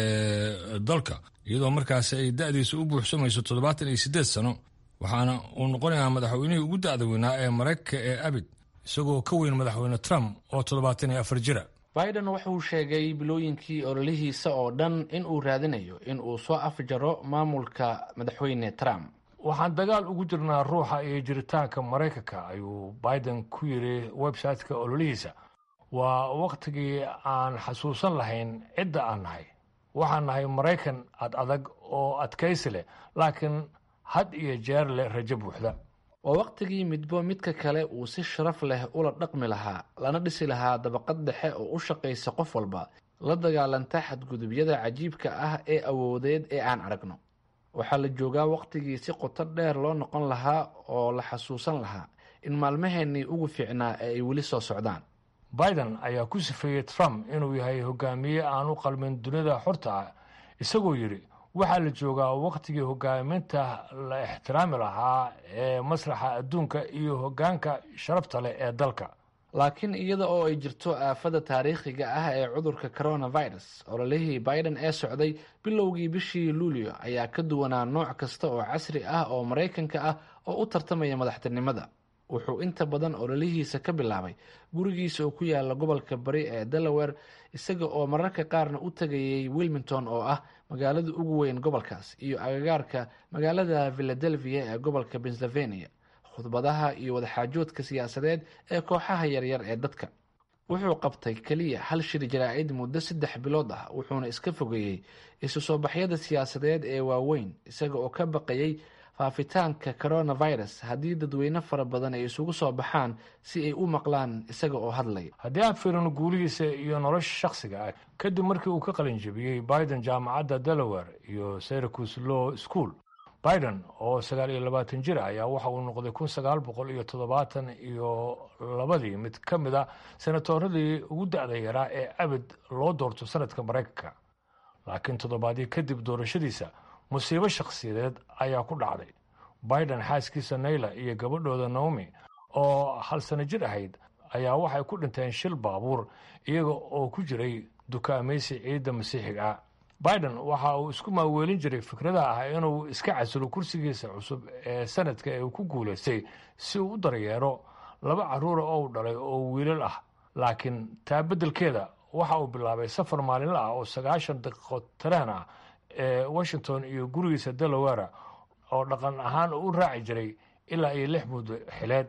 ee dalka iyadoo markaasi ay da'diisa u buuxsamayso toddobaatan iyo siddeed sano, waxaana uu noqonayaa madaxweynihii ugu da'da weynaa ee maraykanka ee abid, isagoo ka weyn madaxweyne trump oo toddobaatan iyo afar jira. biden wuxuu sheegay bilooyinkii ololihiisa oo dhan in uu raadinayo in uu soo afjaro maamulka madaxweyne trump. waxaan dagaal ugu jirnaa ruuxa iyo jiritaanka maraykanka, ayuu biden ku yidhi website-ka ololihiisa. waa wakhtigii aan xasuusan lahayn cidda aan nahay. waxaan nahay maraykan ad adag oo adkaysi leh, laakiin had iyo jeer leh rajo buuxda. waa wakhtigii midbo midka kale uu si sharaf leh ula dhaqmi lahaa, lana dhisi lahaa dabaqad dhexe oo u shaqaysa qof walba, la dagaalanta xadgudubyada cajiibka ah ee awoodeed ee aan aragno. waxaa la joogaa wakhtigii si qoto dheer loo noqon lahaa oo la xasuusan lahaa in maalmaheennii ugu fiicnaa ee ay weli soo socdaan. biden ayaa ku sifeeyey trump inuu yahay hogaamiye aan u qalmin dunida xorta ah, isagoo yidhi waxaa la joogaa wakhtigii hogaaminta la ixtiraami lahaa ee masraxa adduunka iyo hoggaanka sharafta leh ee dalka. laakiin iyada oo ay jirto aafada taariikhiga ah ee cudurka coronavirus, ololihii biden ee socday bilowgii bishii luulyo ayaa ka duwanaa nooc kasta oo casri ah oo maraykanka ah oo u tartamaya madaxtinimada. wuxuu inta badan ololihiisa ka bilaabay gurigiisa oo ku yaala gobolka bari ee delaware, isaga oo mararka qaarna u tegayay wilmington oo ah magaalada ugu weyn gobolkaas, iyo agagaarka magaalada philadelphia ee gobolka pennsylvania, khudbadaha iyo wadaxaajoodka siyaasadeed ee kooxaha yaryar ee dadka. wuxuu qabtay keliya hal shir jaraa'id muddo saddex bilood ah, wuxuuna iska fogeeyey isu soo baxyada siyaasadeed ee waaweyn, isaga oo ka baqayay faafitaanka coronavirus haddii dadweyne fara badan ay isugu soo baxaan si ay u maqlaan isaga oo hadlaya. haddii aan fiirino guulihiisa iyo nolosha shakhsiga ah, kadib markii uu ka qalin jebiyey biden jaamacadda delaware iyo syracuse law school, biden oo sagaal iyo labaatan jir ayaa waxa uu noqday kun sagaal boqol iyo toddobaatan iyo labadii mid ka mid a senatoradii ugu da'da yaraa ee abid loo doorto sanadka maraykanka. laakiin toddobaadii kadib doorashadiisa musiibo shakhsiyadeed ayaa ku dhacday. biden xaaskiisa nayla iyo gabadhooda naomi oo hal sano jir ahayd ayaa waxay ku dhinteen shil baabuur iyaga oo ku jiray dukaamaysi ciidda masiixiga ah. biden waxa uu isku maaweelin jiray fikrada ah inuu iska casilo kursigiisa cusub ee sanadka ee uu ku guulaystay si uu u daryeero laba carruura oo u dhalay oo wiilal ah. laakiin taa beddelkeeda waxa uu bilaabay safar maalinle ah oo sagaashan daqiiqo tareen ah ee washington iyo gurigiisa delaware oo dhaqan ahaan u raaci jiray ilaa iyo lix muddo xileed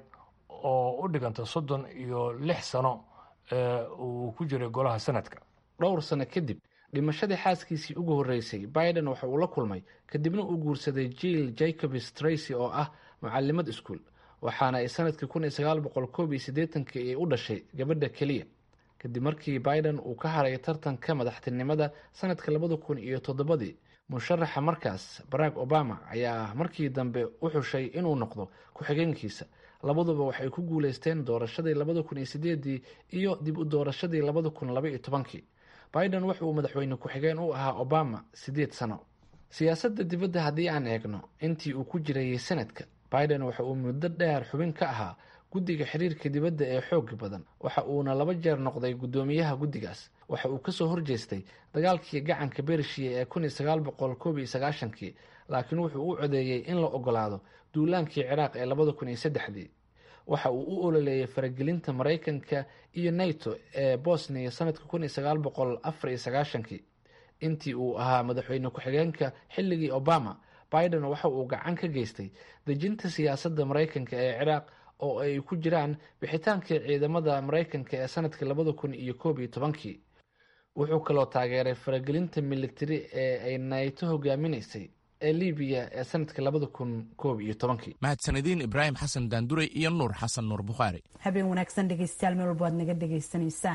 oo u dhiganta soddon iyo lix sano ee uu ku jiray golaha sanadka. dhowr sano kadib dhimashadii xaaskiisii ugu horreysay, biden waxa uu la kulmay kadibna uu guursaday jill jacobs tracy oo ah mucalimad iskuul, waxaana ay sanadkii kun iyo sagaal boqol koob iyo siddeetankii ay u dhashay gabadha keliya. kadib markii biden uu ka haray tartanka madaxtinimada sanadka labada kun iyo toddobadii, musharaxa markaas barack obama ayaa markii dambe u xushay inuu noqdo ku-xigeenkiisa. labaduba waxay ku guulaysteen doorashadii labada kun iyo sideedii iyo dib u doorashadii labada kun laba iyo tobankii. biden waxa uu madaxweyne ku-xigeen u ahaa obama siddeed sano. siyaasadda dibadda haddii aan eegno, intii uu ku jirayay sanadka, biden waxa uu muddo dheer xubin ka ahaa guddiga xiriirka dibadda ee xoog badan, waxa uuna laba jeer noqday guddoomiyaha guddigaas. waxa uu kasoo horjeestay dagaalkii gacanka bershiya ee kun iyo sagaal boqol koob iyo sagaashankii, laakiin wuxuu u codeeyey in la ogolaado duulaankii ciraaq ee labada kun iyo saddexdii. waxa uu u ololeeyay faragelinta maraykanka iyo nato ee bosnia sanadka kun iyo sagaal boqol afar iyo sagaashankii. intii uu ahaa madaxweyne ku-xigeenka xilligii obama, biden waxa uu gacan ka geystay dejinta siyaasadda maraykanka ee ciraaq oo ay ku jiraan bixitaankii ciidamada maraykanka ee sanadkii labada kun iyo koob iyo tobankii. wuxuu kaloo taageeray faragelinta militari ee ay nato hogaaminaysay ee libiya ee sanadka labada kun koob iyo tobankii. mahadsanediin ibraahim xasan daanduray iyo nuur xasan nuur bukhaari. habeen wanaagsan dhegeystayaal meel walba waad naga dhegaysanaysaan.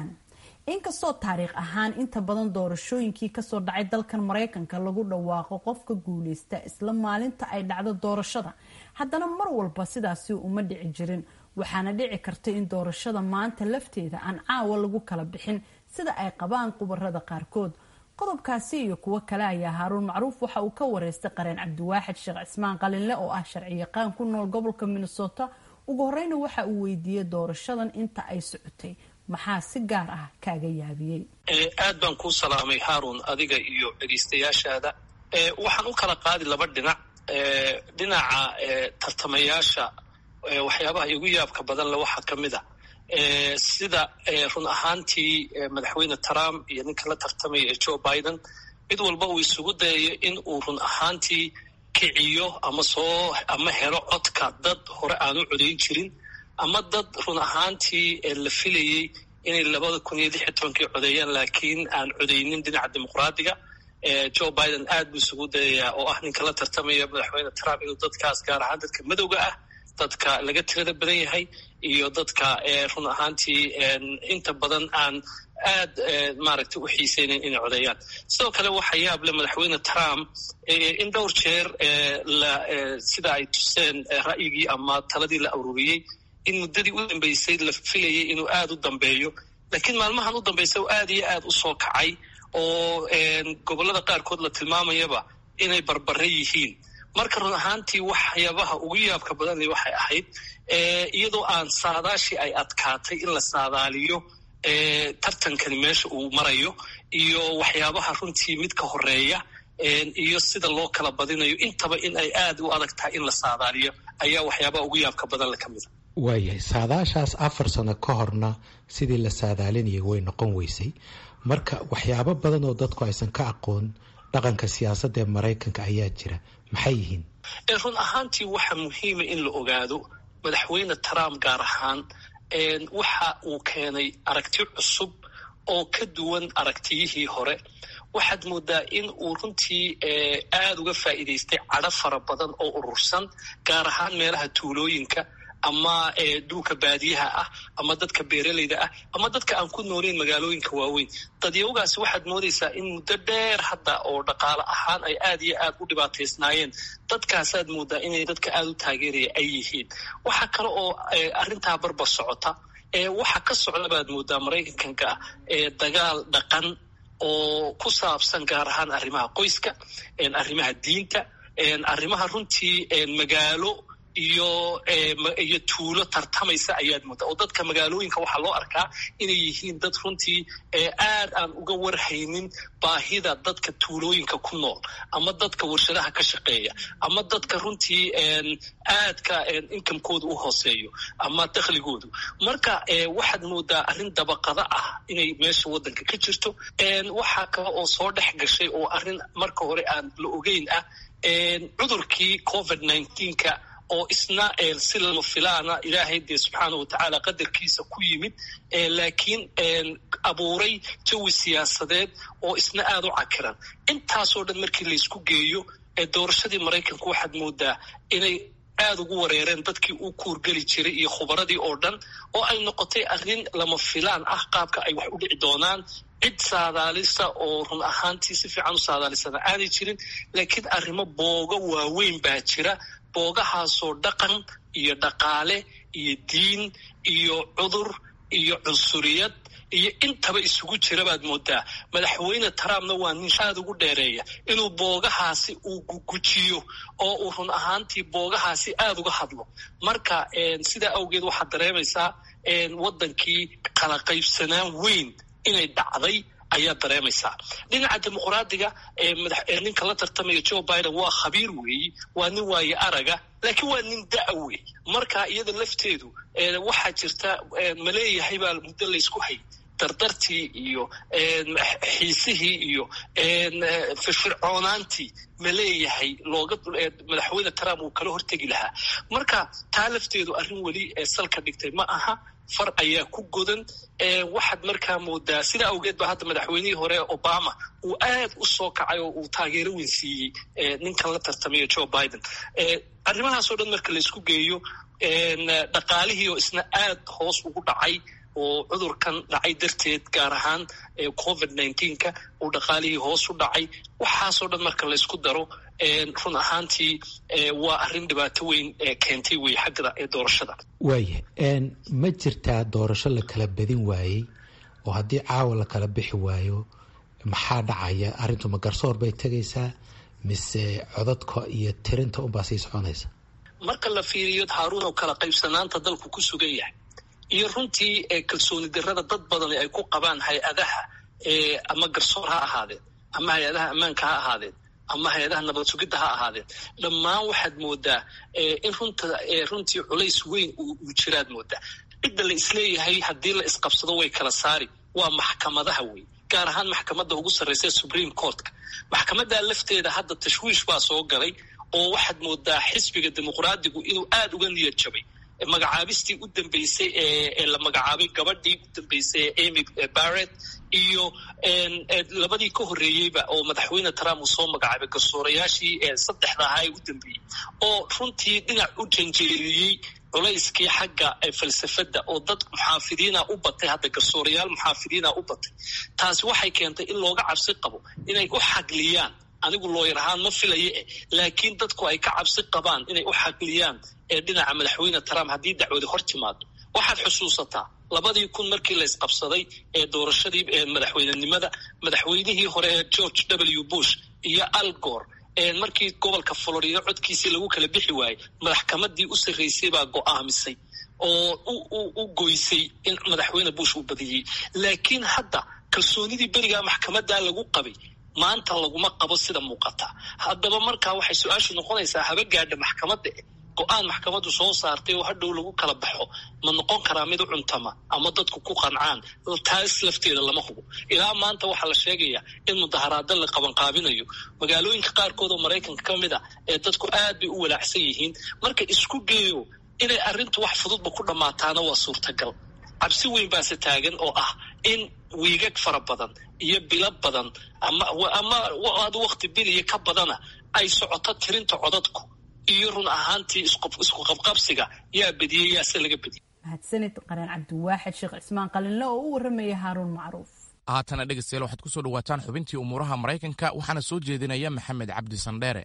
inkastoo taariikh ahaan inta badan doorashooyinkii kasoo dhacay dalkan maraykanka lagu dhawaaqo qofka guuleysta isla maalinta ay dhacdo doorashada, haddana mar walba sidaasi uma dhici jirin. waxaana dhici karta in doorashada maanta lafteeda aan caawa lagu kala bixin sida ay qabaan khubarada qaarkood. qodobkaasi iyo kuwo kale ayaa haaruun macruuf waxa uu ka wareystay qareen cabdiwaaxid sheekh cismaan qalinle oo ah sharci yaqaan ku nool gobolka Minnesota. ugu horeyna waxa uu weydiiyey doorashadan inta ay socotay maxaa si gaar ah kaaga yaabiyey. aad baan kuu salaamay haaruun, adiga iyo dhegeystayaashaada. waxaan u kala qaadi laba dhinac. dhinaca tartamayaasha waxyaabaha igu yaabka badan le waxaa ka mid a sida run ahaantii madaxweyne Trump iyo ninka la tartamaya ee Joe Biden mid walba uu isugu dayayo in uu run ahaantii kiciyo ama soo ama helo codka dad hore aan u codayn jirin ama dad run ahaantii la filayay inay labada kun iyo lix iyo tobankii codeeyaan laakiin aan codaynin dhinaca dimuqraadiga. Joe Biden aad buu isugu dayayaa oo ah ninka la tartamaya madaxweyne Trump inuu dadkaas gaar ahaan dadka madowga ah, dadka laga tirada badan yahay iyo dadka run ahaantii inta badan aan aad maaragtay u xiiseynayn inay codeeyaan. sidoo kale waxaa yaab leh madaxweyne Trump in dhowr jeer sida ay tuseen ra'yigii ama taladii la ururiyey in muddadii u dambeysay la filayay inuu aad u dambeeyo, laakiin maalmahan u dambeysay uu aad iyo aad u soo kacay oo gobollada qaarkood la tilmaamayaba inay barbare yihiin. marka run ahaantii waxyaabaha ugu yaabka badan waxay ahayd iyadoo aan saadaashii ay adkaatay in la saadaaliyo tartankani meesha uu marayo iyo waxyaabaha runtii mid ka horeeya iyo sida loo kala badinayo intaba in ay aad u adag tahay in la saadaaliyo ayaa waxyaabaha ugu yaabka badan le ka mid a. waayahay saadaashaas afar sano ka horna sidii la saadaalinayay way noqon weysay, marka waxyaabo badan oo dadku aysan ka aqoon dhaqanka siyaasadda ee Maraykanka ayaa jira, maxay yihiin? run ahaantii waxa muhiima in la ogaado madaxweyne Trump gaar ahaan waxa uu keenay aragti cusub oo ka duwan aragtiyihii hore. waxaad moodaa in uu runtii aad uga faa'iidaystay cadho fara badan oo urursan gaar ahaan meelaha tuulooyinka ama dhulka baadiyaha ah ama dadka beeralayda ah ama dadka aan ku noolayn magaalooyinka waaweyn. dadyawgaasi waxaad moodaysaa in muddo dheer hadda oo dhaqaale ahaan ay aad iyo aad u dhibaataysnaayeen. dadkaasaad moodaa inay dadka aad u taageeraya ay yihiin. waxa kale oo arrintaa barba socota waxa ka socda baad moodaa Maraykanka dagaal dhaqan oo ku saabsan gaar ahaan arrimaha qoyska, arrimaha diinta, arrimaha runtii magaalo iyo iyo tuulo tartamaysa ayaad moodaa oo dadka magaalooyinka waxaa loo arkaa inay yihiin dad runtii aad aan uga warhaynin baahida dadka tuulooyinka ku nool ama dadka warshadaha ka shaqeeya ama dadka runtii aadka inkamkooda u hooseeyo ama dakhligoodu. marka waxaad moodaa arrin dabaqada ah inay meesha waddanka ka jirto. waxaa kale oo soo dhex gashay oo arrin marka hore aan la ogeyn ah cudurkii covid nineteenka oo isna si lama filaana ilaahay dee subxaanahu watacaala qadarkiisa ku yimid laakiin abuuray jawi siyaasadeed oo isna aad u cakiran. intaasoo dhan markii laysku geeyo doorashadii Maraykanku waxaad moodaa inay aad ugu wareereen dadkii u kuurgeli jiray iyo khubaradii oo dhan oo ay noqotay arrin lama filaan ah qaabka ay wax u dhici doonaan. cid saadaalisa oo run ahaantii si fiican u saadaalisana aanay jirin, laakiin arrimo booga waaweyn baa jira. boogahaasoo dhaqan iyo dhaqaale iyo diin iyo cudur iyo cunsuriyad iyo intaba isugu jira baad moodaa. madaxweyne Trumpna waa nin aad ugu dheereeya inuu boogahaasi uu gugujiyo oo uu run ahaantii boogahaasi aad uga hadlo. marka sidaa awgeed waxaad dareemaysaa waddankii kala qaybsanaan weyn inay dhacday ayaad dareemaysaa. dhinaca dimuqraadiga ninka la tartamaya Joe Biden waa khabiir weeyi, waa nin waaye araga, laakiin waa nin da' weey. marka iyada lafteedu waxaa jirta maleeyahay baa muddo laysku hay dardartii iyo xiisihii iyo firfircoonaantii maleeyahay looga madaxweyne Trump uu kala hortegi lahaa. marka taa lafteedu arrin weli salka dhigtay ma aha, far ayaa ku godan. waxaad markaa moodaa sidaa awgeed ba hadda madaxweynihii hore Obama uu aad u soo kacay oo uu taageero weyn siiyey ninkan la tartamaya Joe Biden. arrimahaasoo dhan marka laysku geeyo dhaqaalihii oo isna aad hoos ugu dhacay oo cudurkan dhacay darteed gaar ahaan covid nineteenka uu dhaqaalihii hoos u dhacay waxaasoo dhan marka laysku daro run ahaantii waa arrin dhibaato weyn keentay wey xagga doorashada. waaya ma jirtaa doorasho la kala badin waayey oo haddii caawa la kala bixi waayo maxaa dhacaya? arrintu ma garsoor bay tegaysaa mise codadka iyo tirinta unbaa sii soconaysa? marka la fiiriyo haaruun oo kala qaybsanaanta dalku ku sugan yahay iyo runtii kalsooni darrada dad badan ay ku qabaan hay-adaha ama garsoor ha ahaadeen ama hay-adaha ammaanka ha ahaadeen ama hay-adaha nabad sugidda ha ahaadeen dhammaan waxaad moodaa in runta runtii culays weyn uu jiraad moodaa. cidda la isleeyahay haddii la isqabsado way kala saari waa maxkamadaha wey, gaar ahaan maxkamadda ugu sarreysa supreme courtka. maxkamadda lafteeda hadda tashwiish baa soo galay oo waxaad moodaa xisbiga dimuqraadigu inuu aada uga niyad jabay magacaabistii u dambeysay ee la magacaabay gabadhii u dambeysay ee Amy Barrett iyo labadii ka horreeyeyba oo madaxweyne Trump uu soo magacaabay garsoorayaashii saddexda ahaa ee u dambeeyey oo runtii dhinac u janjeeriyey culayskii xagga falsafadda oo dad muxaafidiina u batay, hadda garsoorayaal muxaafidiina u batay. taasi waxay keentay in looga cabsi qabo inay u xagliyaan, anigu looyar ahaan ma filaye eh laakiin dadku ay ka cabsi qabaan inay u xagliyaan ee dhinaca madaxweyne Trump haddii dacwadi hor timaado. waxaad xusuusataa labadii kun markii la isqabsaday ee doorashadii madaxweynenimada madaxweynihii hore ee George W Bush iyo Al Gore markii gobolka Florida codkiisii lagu kala bixi waayey maxkamaddii u sarreysay baa go'aamisay oo u goysay in madaxweyne Bush uu badiyey. laakiin hadda kalsoonidii berigaa maxkamadda lagu qabay maanta laguma qabo sida muuqata. haddaba markaa waxay su-aashu noqonaysaa haba gaadha maxkamadda go-aan maxkamaddu soo saartay oo hadhow lagu kala baxo ma noqon karaa mid u cuntama ama dadku ku qancaan? taas lafteeda lama hubo. ilaa maanta waxaa la sheegayaa in mudaharaada la qabanqaabinayo magaalooyinka qaarkood oo maraykanka ka mid a ee dadku aad bay u walaacsan yihiin. marka isku geeyo inay arrintu wax fududba ku dhammaataana waa suurtagal. cabsi weyn baase taagan oo ah in wiigag fara badan iyo bilo badan ama ama waqti biliya ka badana ay socoto tirinta codadku iyo run ahaantii isku qabqabsiga yaa bediyey yaase laga bediyey. mahadsanid qareen cabdiwaaxid sheekh cismaan qalinle oo u warramaya haaruun macruuf. haatana dhegeystayaal waxaad ku soo dhawaataan xubintii umuuraha maraykanka waxaana soo jeedinaya maxamed cabdi sandheere.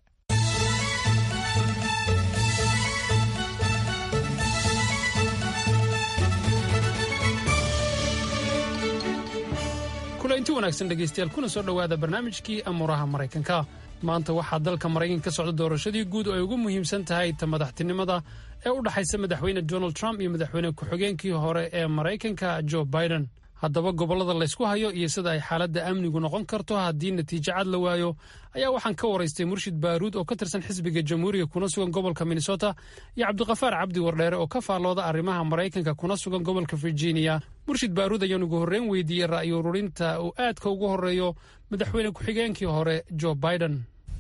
inti wanaagsan dhegaystayaal kuna soo dhowaada barnaamijkii amuuraha maraykanka. maanta waxaa dalka maraykanka ka socda doorashadii guud oo ay ugu muhiimsan tahay ta madaxtinimada ee u dhaxaysa madaxweyne Donald Trump iyo madaxweyne ku-xigeenkii hore ee Maraykanka Joe Biden. haddaba gobollada laysku hayo iyo sida ay xaaladda amnigu noqon karto haddii natiijo cad la waayo ayaa waxaan ka waraystay Murshid Baaruud oo ka tirsan xisbiga Jamhuuriga kuna sugan gobolka Minnesota iyo Cabdiqafaar Cabdi Wardheere oo ka faallooda arrimaha Maraykanka kuna sugan gobolka Virginia. Murshid Baaruud ayaan ugu horreyn weydiiyey ra'yi ururinta uu aadka ugu horeeyo madaxweyne ku-xigeenkii hore Joe Biden.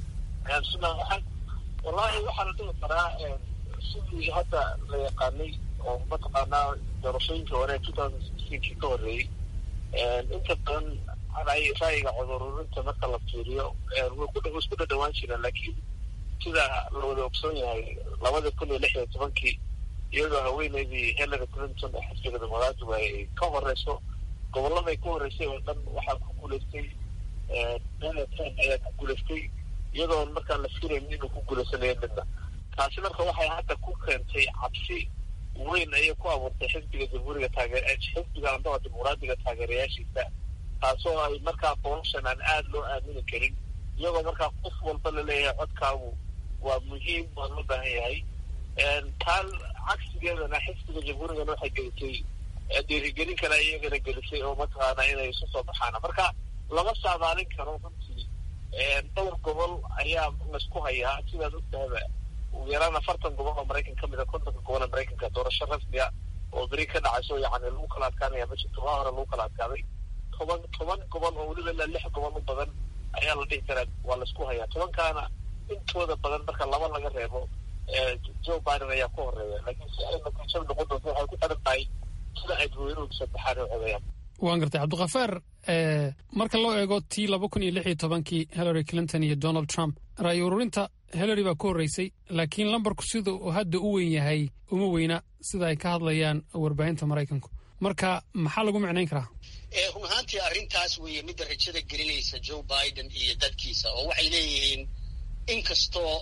wallaahi waxaa la dhihi karaa sidii hadda la yaqaanay oo mataqaanaa doorashooyinkii hore two thousand sixteenkii ka horreeyey inta badan ra'yiga codururinta marka la fiiriyo way isku dhadhawaan jireen, laakiin sida la wada ogsoon yahay labada kun iyo lix iyo tobankii iyadoo haweeneydii Hillary Clinton ee xisbiga dimuqraadiga ay ka horeyso gobolladay ka horeysay oo dhan waxaa ku guulaystay Donald Trump ayaa ku guulaystay iyadoo markaa la filayn inuu ku guulaysanayo midna. taasi marka waxay hadda ku keentay cabsi weyn ayay ku abuurtay xisbiga jamhuuriga taageer xisbiga andaba dimuqraadiga taageerayaashiisa, taasoo ay markaa qolashan aan aada loo aamini karin, iyagoo markaa qof walba la leeyahay codkaagu waa muhiim waa loo baahan yahay. taan cagsigeedana xisbiga jamhuurigana waxay gelisay dhiirigelin kale iyagana gelisay oo mataqaana inay isu soo baxaan. marka lama saadaalin karo runtii dhowr gobol ayaa laysku hayaa sidaad ogtahaba ugu yaraan afartan gobol oo maraykan ka mid a kontonka gobol ee maraykanka doorasho rasmiya oo beri ka dhacayso yacni lagu kala adkaanaya ma jirto. waa hore lagu kala adkaaday toban toban gobol oo weliba ilaa lix gobol u badan ayaa la dhihi karaa waa laysku hayaa. tobankaana intooda badan marka laba laga reebo Joe Biden ayaa ku horeeya, laakiin si ay natiijada noqon doonto waxay ku xiran tahay sida ay dadweynuhu saddexaan u codeeyaan. waan gartay Cabdiqafaar, marka loo eego tii laba kun iyo lix iyo tobankii Hillary Clinton iyo Donald Trump ra'yi ururinta Hillary baa ku horeysay, laakiin lambarku sida uu hadda u weyn yahay uma weyna sida ay ka hadlayaan warbaahinta Maraykanku. marka maxaa lagu micnayn karaa? run ahaantii arrintaas weeye midda rajada gelinaysa Joe Biden iyo dadkiisa, oo waxay leeyihiin inkastoo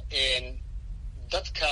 dadka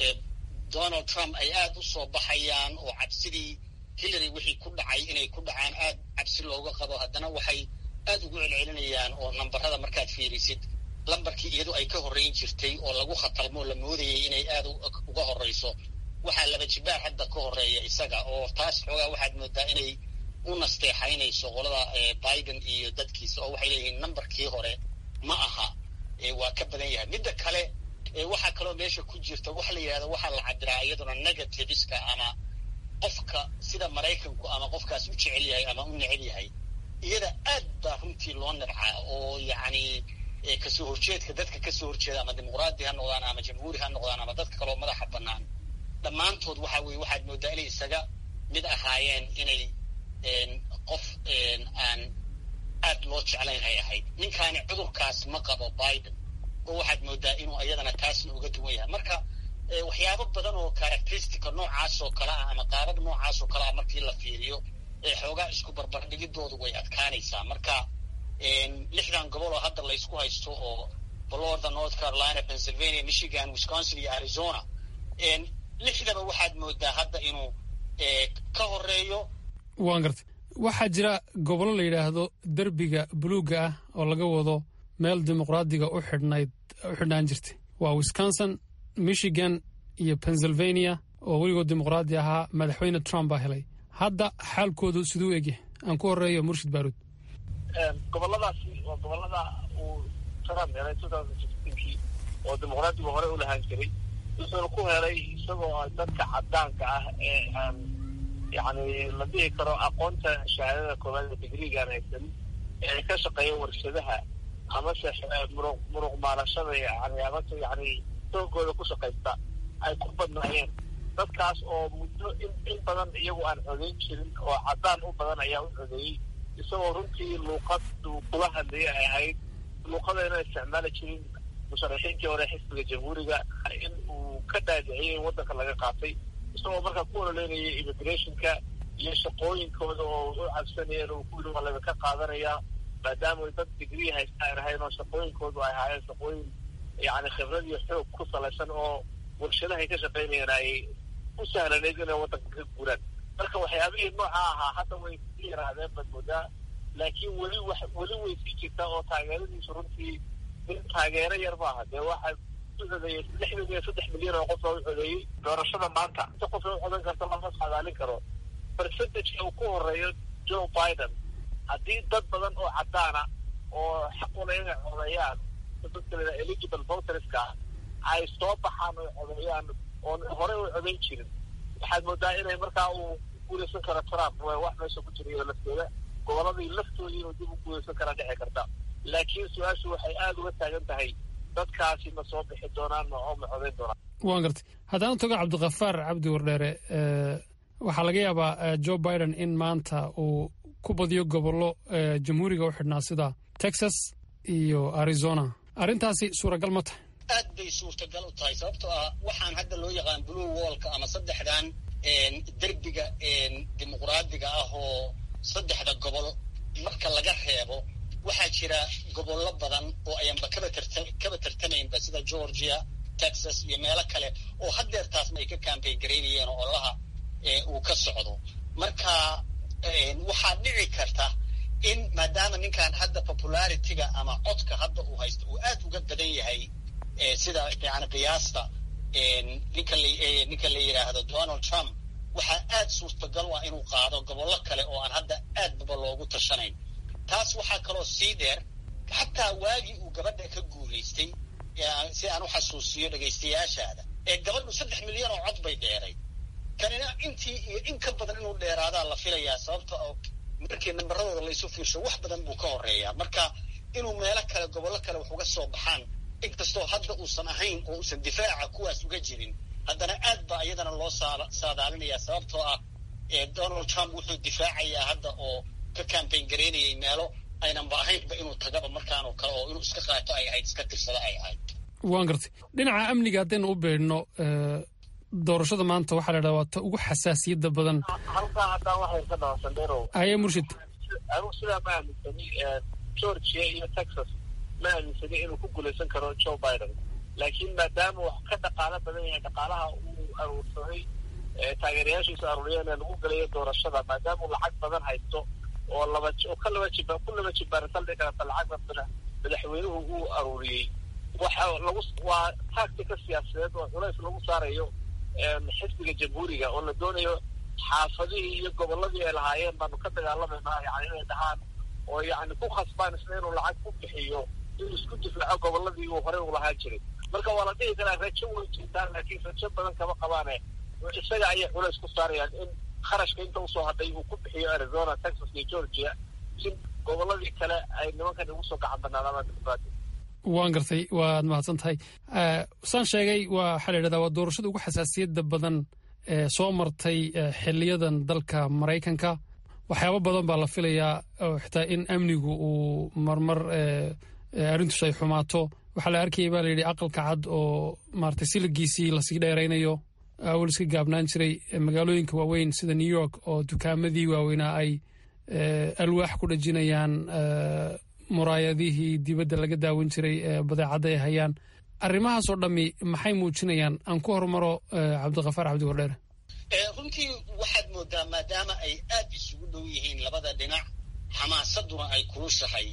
Donald Trump ay aad u soo baxayaan oo cabsidii Hillary wixii ku dhacay inay ku dhacaan aad cabsi looga qabo, haddana waxay aad ugu celcelinayaan oo nambarada markaad fiirisid lambarkii iyadu ay ka horreyn jirtay oo lagu khatalmo la moodayay inay aad uga horreyso waxaa laba jibaar hadda ka horreeya isaga, oo taas xoogaa waxaad moodaa inay u nasteexaynayso qolada Biden iyo dadkiisa, oo waxay leeyihiin nambarkii hore ma aha, waa ka badan yahay. midda kale waxaa kaloo meesha ku jirta waxa la yidhahdo waxaa la cabiraa iyaduna negativeska ama qofka sida Maraykanku ama qofkaas u jecel yahay ama u neceb yahay, iyada aad baa runtii loo nabcaa oo yacni kasoo horjeedka dadka kasoo horjeeda ama dimuqraadi ha noqdaan ama jamhuuri ha noqdaan ama dadka kaloo madaxa bannaan dhammaantood waxa weeye waxaad moodaa inay isaga mid ahaayeen inay qof aan aad loo jeclayn ay ahayd. ninkaani cudurkaas ma qabo Biden, oo waxaad moodaa inuu iyadana taasna uga duwan yahay. marka waxyaabo badan oo characteristica noocaas oo kale ah ama qaabab noocaas oo kale ah markii la fiiriyo xoogaa isku barbardhigidoodu way adkaanaysaa. marka lixdan gobol oo hadda laysku haysto oo Florida, North Carolina, Pennsylvania, Michigan, Wisconsin iyo Arizona, lixdaba waxaad moodaa hadda inuu ka horeeyo. waan gartay. waxaa jira gobollo la yidhaahdo derbiga buluugga ah oo laga wado meel dimuqraadiga u xidhnayd u xidhnaan jirtay. waa Wisconsin, Michigan iyo Pennsylvania oo weligood dimuqraadi ahaa. madaxweyne Trump baa helay. hadda xaalkoodu siduu egyahay? aan ku horeeyo Murshid Baaruud. gobolladaasi waa gobollada uu Trump helay kii oo dimuqraadigu hore u lahaan jiray, wuxuuna ku helay isagoo dadka cadaanka ah ee aan yacni la dhihi karo aqoonta shahaadada koowaad ee digrigaan haysan ee ka shaqeeya warshadaha amase muruq muruq maalashada yani amase yacni doogooda ku shaqaysta ay ku badnaayeen. dadkaas oo muddo in in badan iyagu aan codeyn jirin oo cadaan u badan ayaa u codeeyey, isagoo runtii luuqad uu kula hadlayay ay ahayd luuqadayna isticmaali jirin musharaxiintii hore xisbiga jamhuuriga in uu ka dhaadiciyey in waddanka laga qaatay, isagoo markaa ku ololeynayay immigrationka iyo shaqooyinkooda oo u cabsanayeen oo ku yidhi waa laga ka qaadanayaa maadaama dad digrii haysta aan ahayn oo shaqooyinkoodu ay ahaayeen shaqooyin yacni khibrad iyo xoog ku salaysan oo warshadahay ka shaqaynayeen ay u sahlanayd inay waddanka ka guuraan. marka waxyaabihii nooca ahaa hadda way sii yaraadeen baad moodaa, laakiin weli wax weli way sii jirtaa oo taageeradiisu runtii in taageero yar maaha. dee waxaa u codeeyey lixdan iyo saddex milyan oo qof oo u codeeyey doorashada maanta. inta qof u codan karta lama saadaalin karo. percentageka uu ku horeeyo Joe Biden haddii dad badan oo cadaana oo xaq u leh inay codeeyaan dadka eligible voterska ay soo baxaan oo codeeyaan oon hore u codeyn jirin, waxaad moodaa inay markaa uu guulaysan karo Trump. waa wax meesha ku jirayo lafteeda gobolladii laftoodii inuu dib u guulaysan kara dhici karta, laakiin su-aashu waxay aada uga taagan tahay dadkaasi ma soo bixi doonaan oo ma codeyn doonaan. waan gartay. haddaan tago Cabdiqafaar Cabdi Wardheere, waxaa laga yaabaa Joe Biden in maanta uu ku badiyo gobollo jamhuuriga u xidhnaa sida Texas iyo Arizona. arrintaasi suuragal ma tahay? aad bay suurtagal u tahay, sababtoo ah waxaan hadda loo yaqaan blue wallka ama saddexdan derbiga dimuqraadiga ah oo saddexda gobol marka laga reebo waxaa jira gobollo badan oo ayanba kaba tarta kaba tartamaynba sida Georgia, Texas iyo meelo kale oo haddeertaasna ay ka campaign gareynayeen oo olaha uu ka socdo. marka waxaa dhici karta in maadaama ninkan hadda popularityga ama codka hadda uu haysto uu aad uga badan yahay sida yani qiyaasta ninka la ninka la yidhaahdo Donald Trump, waxaa aad suurtagal ah inuu qaado gobollo kale oo aan hadda aadba loogu tashanayn. taas waxaa kaloo sii dheer xataa waagii uu gabadha ka guulaystay, si aan u xasuusiyo dhegaystayaashaada, ee gabadhu saddex milyan oo cod bay dheeray. kanina intii iyo in ka badan inuu dheeraadaa la filayaa, sababta oo markii nambaradooda laysu fiirsho wax badan buu ka horeeyaa. marka inuu meelo kale gobollo kale wax uga soo baxaan, inkastoo hadda uusan ahayn oo uusan difaaca kuwaas uga jirin, haddana aad baa iyadana loo saadaalinayaa, sababtoo ah Donald Trump wuxuu difaacayaa hadda oo ka campaign gareynayay meelo aynanba ahaynba inuu tagaba markaanoo kale oo inuu iska qaato ay ahayd, iska tirsada ay ahayd. waan gartay. dhinaca amniga haddaynu u beedhno doorashada maanta waxaa la dhahaa waa ta ugu xasaasiyadda badan. halkaa haddaan waxay ka dhawasan dheerow aye murshid anigu sidaa ma aaminsani georgia iyo texas ma aaminsani inuu ku guulaysan karo joe biden laakiin maadaama wax ka dhaqaalo badan yahay dhaqaalaha uu aruursaday taageerayaashiisa aruuriyeen ee lagu galayo doorashada maadaama uu lacag badan haysto oo laba oo ka laba jibaan ku laba jibaan saldhig karta lacag badan madaxweynuhu uu aruuriyey waxa lagu waa tactica siyaasadeed oo culays lagu saarayo xisbiga jamhuuriga oo la doonayo xaafadihii iyo gobolladii ay lahaayeen baanu ka dagaalamaynaa yani inay dhahaan oo yani ku khasbaan isna inuu lacag ku bixiyo inuu isku difaaco gobolladii uu horey u lahaan jiray marka waa la dhihi karaa rajo way jirtaan laakiin rajo badan kama qabaane isaga ayay culays ku saarayaan in kharashka inta usoo hadhay uu ku bixiyo arizona texas iyo georgia si gobolladii kale ay nimankan ugu soo gacan banaanadaan dimuqraadi waan gartay waad mahadsan tahay saan sheegay waa waxaa la yidhahdaa waa doorashada ugu xasaasiyadda badan ee soo martay xiliyadan dalka maraykanka waxyaabo badan baa la filayaa oo xitaa in amnigu uu marmar arrintus ay xumaato waxaa la arkayay baa la yidhi aqalka cad oo maaragtay siligiisii lasii dheeraynayo awal iska gaabnaan jiray magaalooyinka waaweyn sida new york oo dukaamadii waaweynaa ay alwaax ku dhajinayaan muraayadihii dibadda laga daawan jiray badeecadda ay hayaan arrimahaasoo dhammi maxay muujinayaan aan ku hormaro cabdiqafaar cabdi wardheere runtii waxaad moodaa maadaama ay aad isugu dhow yihiin labada dhinac xamaasaduna ay kulushahay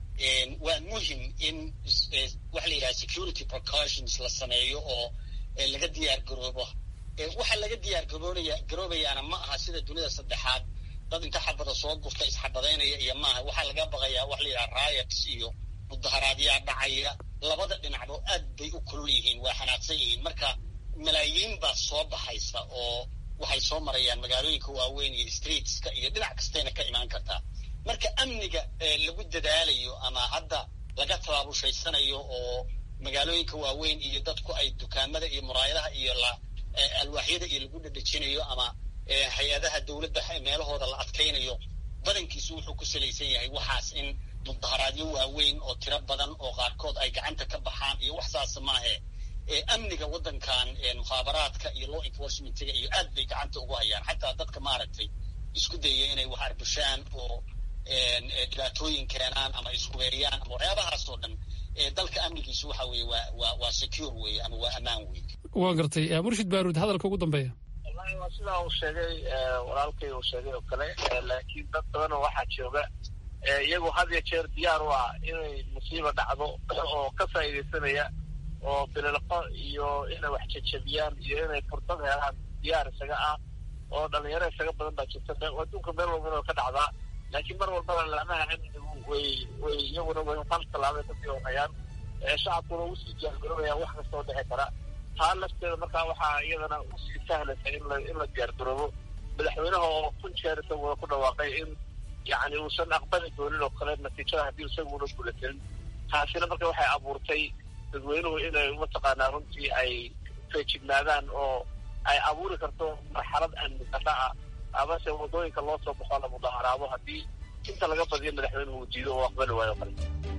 waa muhim in waxa la yidhaha security precautions la sameeyo oo laga diyaar garoobo waxa laga diyaar garoonaya garoobayaana ma aha sida dunida saddexaad dad inta xabada soo gurta isxabadaynaya iyo maaha waxaa laga baqayaa waxa la yidhaha riots iyo mudaharaadyaa dhacaya labada dhinacba aad bay u kulul yihiin waa xanaaqsan yihiin marka malaayiin baa soo baxaysa oo waxay soo marayaan magaalooyinka waaweyn iyo streetska iyo dhinac kastayna ka imaan kartaa marka amniga lagu dadaalayo ama hadda laga tabaabushaydsanayo oo magaalooyinka waaweyn iyo dadku ay dukaamada iyo muraayadaha iyo la alwaaxyada iyo lagu dhadhejinayo ama hay-adaha dawladda meelahooda la adkaynayo badankiisu wuxuu ku salaysan yahay waxaas in mudaharaadyo waaweyn oo tiro badan oo qaarkood ay gacanta ka baxaan iyo wax saas maahe amniga waddankan mukhaabaraadka iyo law enforcementiga iyo aad bay gacanta ugu hayaan xataa dadka maaragtay isku dayaya inay wax arbushaan oo dhibaatooyin keenaan ama ishubeeriyaan ama waxyaabahaasoo dhan dalka amnigiisu waxa weeye waa waa waa secure weeye ama waa ammaan weeye waa gartay murshid baaruud hadalka ugu dambeeya wallahi waa sidaa uu sheegay walaalkay uu sheegay oo kale laakiin dad badanoo waxaa jooga iyagu had iyo jeer diyaar u ah inay musiiba dhacdo oo ka faa'iidaysanaya oo bililqo iyo inay wax jajabiyaan iyo inay fursad helaan diyaar isaga ah oo dhalinyaro isaga badan baa jirta adduunka meel walbana ka dhacdaa laakiin mar walbana laamaha amnigu way way iyaguna way hal tallaabay kasii horayaan shacabkuna usii diyaargaroobaya wax kastoo dhici kara taa lafteeda markaa waxaa iyadana usii sahlaysa in la in la diyaargaroobo madaxweynaha oo kun jeer isaguna ku dhawaaqay in yacni uusan aqbali doonin oo kale natiijada haddii isaguna guulasanin taasina marka waxay abuurtay dadweynuhu inay mataqaanaa runtii ay feejignaadaan oo ay abuuri karto marxalad amni darra ah amase waddooyinka loo soo baxo la mudaharaado haddii inta laga badiyo madaxweynuhu uu diido oo aqbali waayo o kale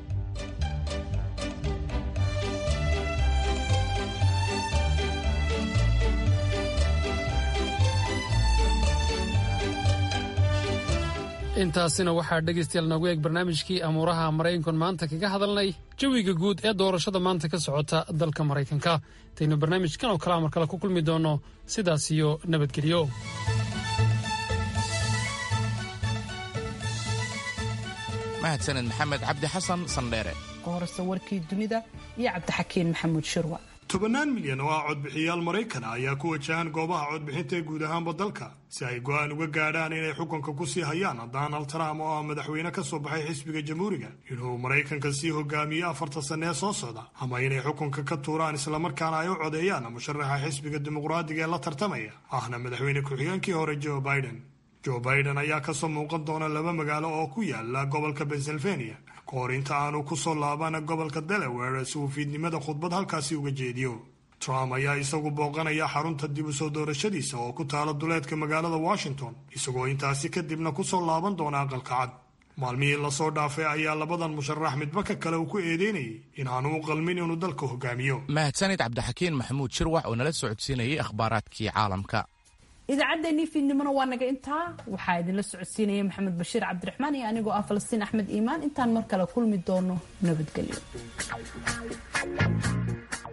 intaasina waxaa dhegaystayaal noogu eeg barnaamijkii amuuraha maraykankan maanta kaga hadalnay jawiga guud ee doorashada maanta ka socota dalka maraykanka intaynu barnaamijkan oo kalea mar kale ku kulmi doonno sidaas iyo nabadgelyo mahadsaned maxamed cabdi xasan sandheere horse warkii dunida iyo cabdixakiin maxamuud shirwa tobannaan milyan oo ah codbixiyaal maraykana ayaa ku wajahan goobaha codbixinta ee guud ahaanba dalka si ay go'aan uga gaadhaan inay xukunka ku sii hayaan donald trump oo ah madaxweyne ka soo baxay xisbiga jamhuuriga inuu maraykanka sii hogaamiyo afarta sanne ee soo socda ama inay xukunka ka tuuraan islamarkaana ay u codeeyaan musharaxa xisbiga dimuqraadiga ee la tartamaya ahna madaxweyne ku-xigeenkii hore joe biden joe biden ayaa kasoo muuqan doona laba magaalo oo ku yaala gobolka pennsylvania kahor inta aanu ku soo laabana gobolka delaware si uu fiidnimada khudbad halkaasi uga jeediyo trump ayaa isagu booqanaya xarunta dib u soo doorashadiisa oo ku taala duleedka magaalada washington isagoo intaasi kadibna kusoo laaban doona aqalka cad maalmihii lasoo dhaafay ayaa labadan musharax midba ka kale uu ku eedeynayay in aanu u qalmin inuu dalka hogaamiyo. mahadsanid cabdixakiin maxamuud shirwax oo nala socodsiinayay akhbaaraadkii caalamka. idaacaddeenii fiidnimona waa naga intaa. waxaa idinla socodsiinaya maxamed bashiir cabdiraxmaan iyo anigoo ah falastiin axmed iimaan. intaan mar kale kulmi doono nabadgelyo.